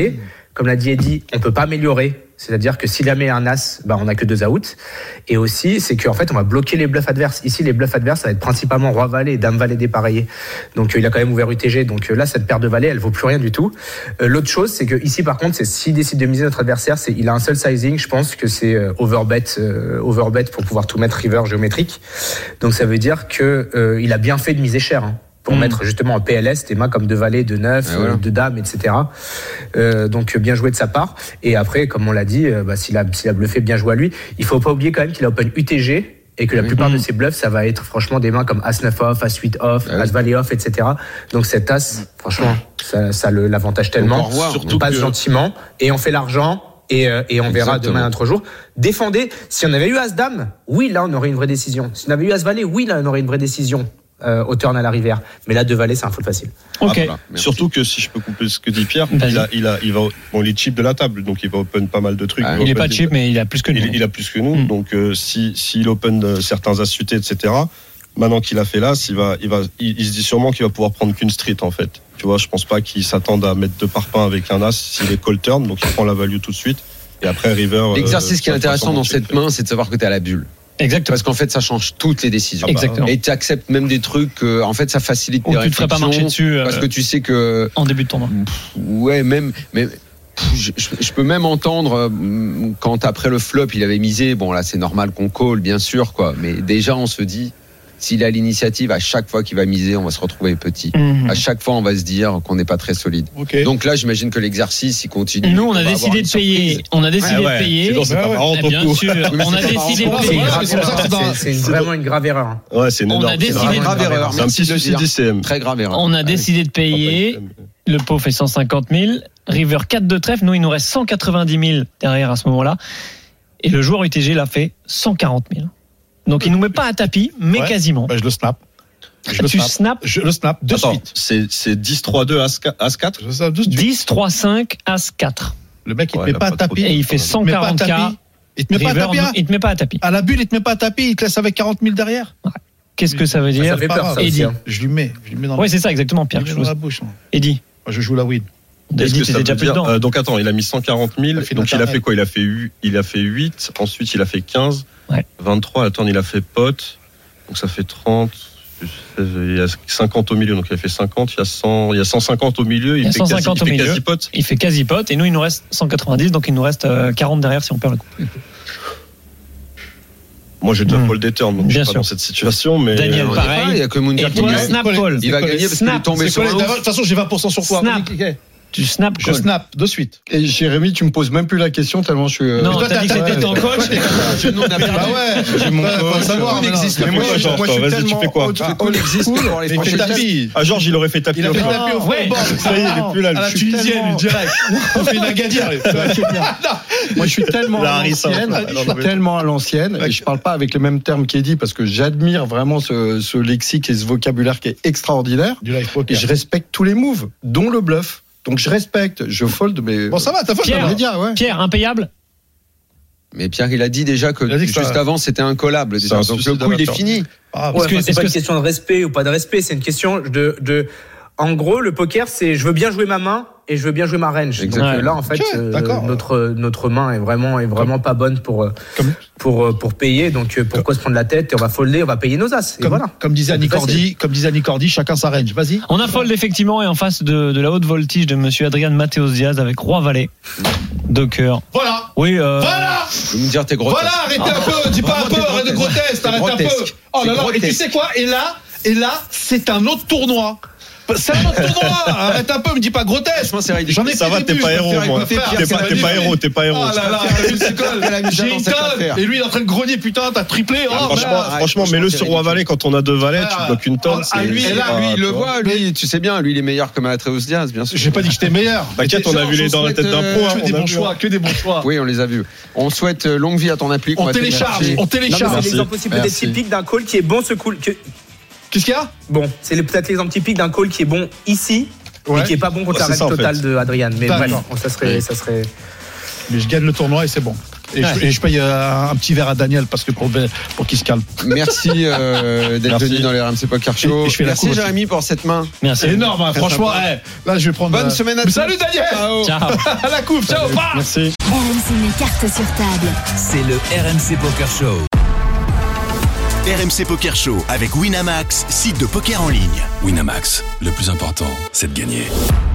comme l'a dit Eddy, on peut pas améliorer. C'est-à-dire que s'il a mis un as, bah, on a que deux outs. Et aussi, c'est qu'en fait, on va bloquer les bluffs adverses. Ici, les bluffs adverses, ça va être principalement roi-valet et dame-valet dépareillé. Donc, euh, il a quand même ouvert U T G. Donc euh, là, cette paire de valets, elle vaut plus rien du tout. Euh, l'autre chose, c'est que ici, par contre, c'est s'il décide de miser notre adversaire, c'est il a un seul sizing. Je pense que c'est euh, overbet, euh, overbet pour pouvoir tout mettre river géométrique. Donc, ça veut dire que euh, il a bien fait de miser cher. Hein. Pour mmh. mettre justement en P L S des mains comme de valet, de neuf, ah, voilà. de dame, et cetera. Euh, donc bien joué de sa part. Et après, comme on l'a dit, euh, bah, s'il a, s'il a bluffé, bien joué à lui. Il faut pas oublier quand même qu'il a open U T G et que la mmh. plupart de ses bluffs, ça va être franchement des mains comme as neuf off, as huit off, ah, as valet off, et cetera. Donc cet as, franchement, ça, ça le, l'avantage tellement. On, on passe que... gentiment et on fait l'argent. Et, euh, et on Exactement. verra demain un autre jour. Défendez. Si on avait eu as dame, oui, là, on aurait une vraie décision. Si on avait eu as valet, oui, là, on aurait une vraie décision. Euh, au turn à la rivière, mais là deux valets c'est un fold facile. Ok. Ah, voilà. Surtout que si je peux couper ce que dit Pierre, il a, il a, il va, bon, il est cheap de la table, donc il va open pas mal de trucs. Ah, il, il est pas cheap, des... mais il a plus que nous. Il, il a plus que nous, mm. donc euh, si s'il open euh, certains as suités, et cetera. Maintenant qu'il a fait l'as, il va, il va, il, il se dit sûrement qu'il va pouvoir prendre qu'une street en fait. Tu vois, je pense pas qu'il s'attende à mettre deux parpaings avec un as s'il est call turn, donc il prend la value tout de suite. Et après river. L'exercice euh, qui est intéressant dans cette main, c'est de savoir que t'es à la bulle. Exactement. Parce qu'en fait, ça change toutes les décisions. Exactement. Et tu acceptes même des trucs, euh, en fait, ça facilite tes réflexions. Tu ne te ferais pas marcher dessus. Parce que tu sais que. En début de tournoi. Ouais, même. Mais, je, je peux même entendre quand après le flop, il avait misé. Bon, là, c'est normal qu'on call, bien sûr, quoi. Mais déjà, on se dit. S'il a l'initiative, à chaque fois qu'il va miser, on va se retrouver petit. Mm-hmm. À chaque fois, on va se dire qu'on n'est pas très solide. Okay. Donc là, j'imagine que l'exercice, il continue. Nous, on a décidé de payer. On a décidé de payer. Sinon, c'est pas marrant, ton bien sûr. On a décidé de payer. C'est vraiment une grave erreur. Ouais, c'est une énorme erreur. C'est un petit souci d'I C M. Très grave erreur. On a décidé de payer. Le pot fait cent cinquante mille. River quatre de trèfle. Nous, il nous reste cent quatre-vingt-dix mille derrière à ce moment-là. Et le joueur U T G l'a fait cent quarante mille. Donc il nous met pas à tapis, mais ouais, quasiment. Bah je le snap. Je tu le snap Je le snap de Attends, suite. C'est, c'est dix trois deux As quatre dix trois cinq As quatre. Le mec, il ouais, te met pas à tapis. Et il fait cent quarante K. Il te met pas à tapis. Il te met pas à tapis. À la bulle, il te met pas à tapis. Il te laisse avec quarante mille derrière. Ouais. Qu'est-ce que ça veut dire? Ça fait peur, ça. Eddy. Je lui mets. Je lui mets dans ouais, c'est ça, exactement, Pierre. Je dans la bouche. Eddy. Je joue la weed. Eddy, t'étais déjà plus dedans. euh, Donc attends, il a mis cent quarante mille. Donc il a fait quoi? Il a fait huit. Il a fait huit. Ensuite, il a fait quinze. Ouais. vingt-trois, attends, il a fait pote, donc ça fait trente, il y a cinquante au milieu, donc il a fait cinquante, il y a cent, il y a cent cinquante au milieu, il, il fait cent cinquante quasi, au milieu, il fait quasi pote. Il fait quasi pote, et nous il nous reste cent quatre-vingt-dix, donc il nous reste quarante derrière si on perd le coup. Moi j'ai déjà mmh. foldé turn, donc bien je suis sûr. pas dans cette situation, mais. Daniel, euh, pareil. Il y a que Moundir qui gagne. Snap call. Il va gagner parce qu'il est tombé sur un. De toute façon, j'ai vingt pour cent sur toi. Snap. Tu snap Je snap de suite. Et Jérémy, tu me poses même plus la question tellement je suis. Euh... Non, toi, t'as dit que c'était ton coach. Nous, on a perdu. Bah ouais, j'ai mon coach. Savoir, n'existe pas. Moi, je suis vas-y, tu fais quoi? On existe pour les franchises. Ah, Georges, il aurait fait tapis. Il a fait tapis au fond. Ça y est, il est plus là. À la tunisienne, direct. On fait une Agadir. Moi, je suis tellement à l'ancienne. Je suis tellement à l'ancienne. Et je parle pas avec les mêmes termes qu'Eddy parce que j'admire vraiment ce lexique et ce vocabulaire qui est extraordinaire. Et je respecte tous les moves, dont le bluff. Donc je respecte, je fold, mais bon ça va, t'as fold Pierre, dans les médias, ouais. Pierre, impayable. Mais Pierre, il a dit déjà que dit que juste ça... avant c'était incollable. Déjà. Donc le coup il est fini. Ah, ouais, est-ce que c'est pas une question de respect ou pas de respect, c'est une question de, de... En gros, le poker, c'est je veux bien jouer ma main et je veux bien jouer ma range. Exactement. Donc là, en fait, okay, euh, notre notre main est vraiment est vraiment pas bonne pour comme... pour pour payer. Donc pourquoi comme... se prendre la tête? Et on va folder, on va payer nos as. Et comme, voilà. Comme disait Annie Cordy, comme disait Annie Cordy, chacun sa range. Vas-y. On a fold effectivement et en face de, de la haute voltige de Monsieur Adrian Mateos Diaz avec Roi Valet, deux cœurs. Voilà. Oui. Euh... Voilà. Je vais me dire t'es grotesque. Voilà, arrêtez un peu, dis pas un peu, arrête de grotesque, arrête un peu. Oh là là. Et tu sais quoi? Et là, et là, c'est un autre tournoi. C'est un autre tournoi. Arrête un peu, me dis pas grotesque. J'en ai ça va, t'es pas héros, moi. T'es pas, t'es pas héros, t'es pas héros. Ah là là, j'ai une tonne. Et lui, il est en train de grogner, putain, t'as triplé. Franchement, franchement, mets-le sur Roi Valet quand on a deux valets, tu bloques une tonne. Et là, lui, il le voit, lui, tu sais bien, lui, il est meilleur que Mateos Diaz, bien sûr. J'ai pas dit que j'étais meilleur. T'inquiète, on a vu les dans la tête d'un pro. Que des bons choix, que des bons choix. Oui, on les a vus. On souhaite longue vie à ton appli. On télécharge, on télécharge. C'est l'exemple peut-être typique d'un call qui est bon ce coup. Qu'est-ce qu'il y a? Bon, c'est peut-être l'exemple typique d'un call qui est bon ici, ouais. mais qui est pas bon contre ouais, la range totale en fait. de Adrian. Mais bref, ça serait, ça serait. Mais je gagne le tournoi et c'est bon. Et, ouais. je, et je paye un, un petit verre à Daniel parce que pour, pour qu'il se calme. Merci euh, d'être venu dans les R M C Poker Show. Et, et je fais Merci la Jérémy pour cette main. Merci. C'est énorme, hein, franchement. Hey, là, je vais prendre. Bonne euh... semaine à tous. Salut Daniel. Ciao. Ciao. À la coupe. Ciao. Bah. Merci. R M C met carte sur table. C'est le R M C Poker Show. R M C Poker Show avec Winamax, site de poker en ligne. Winamax, le plus important, c'est de gagner.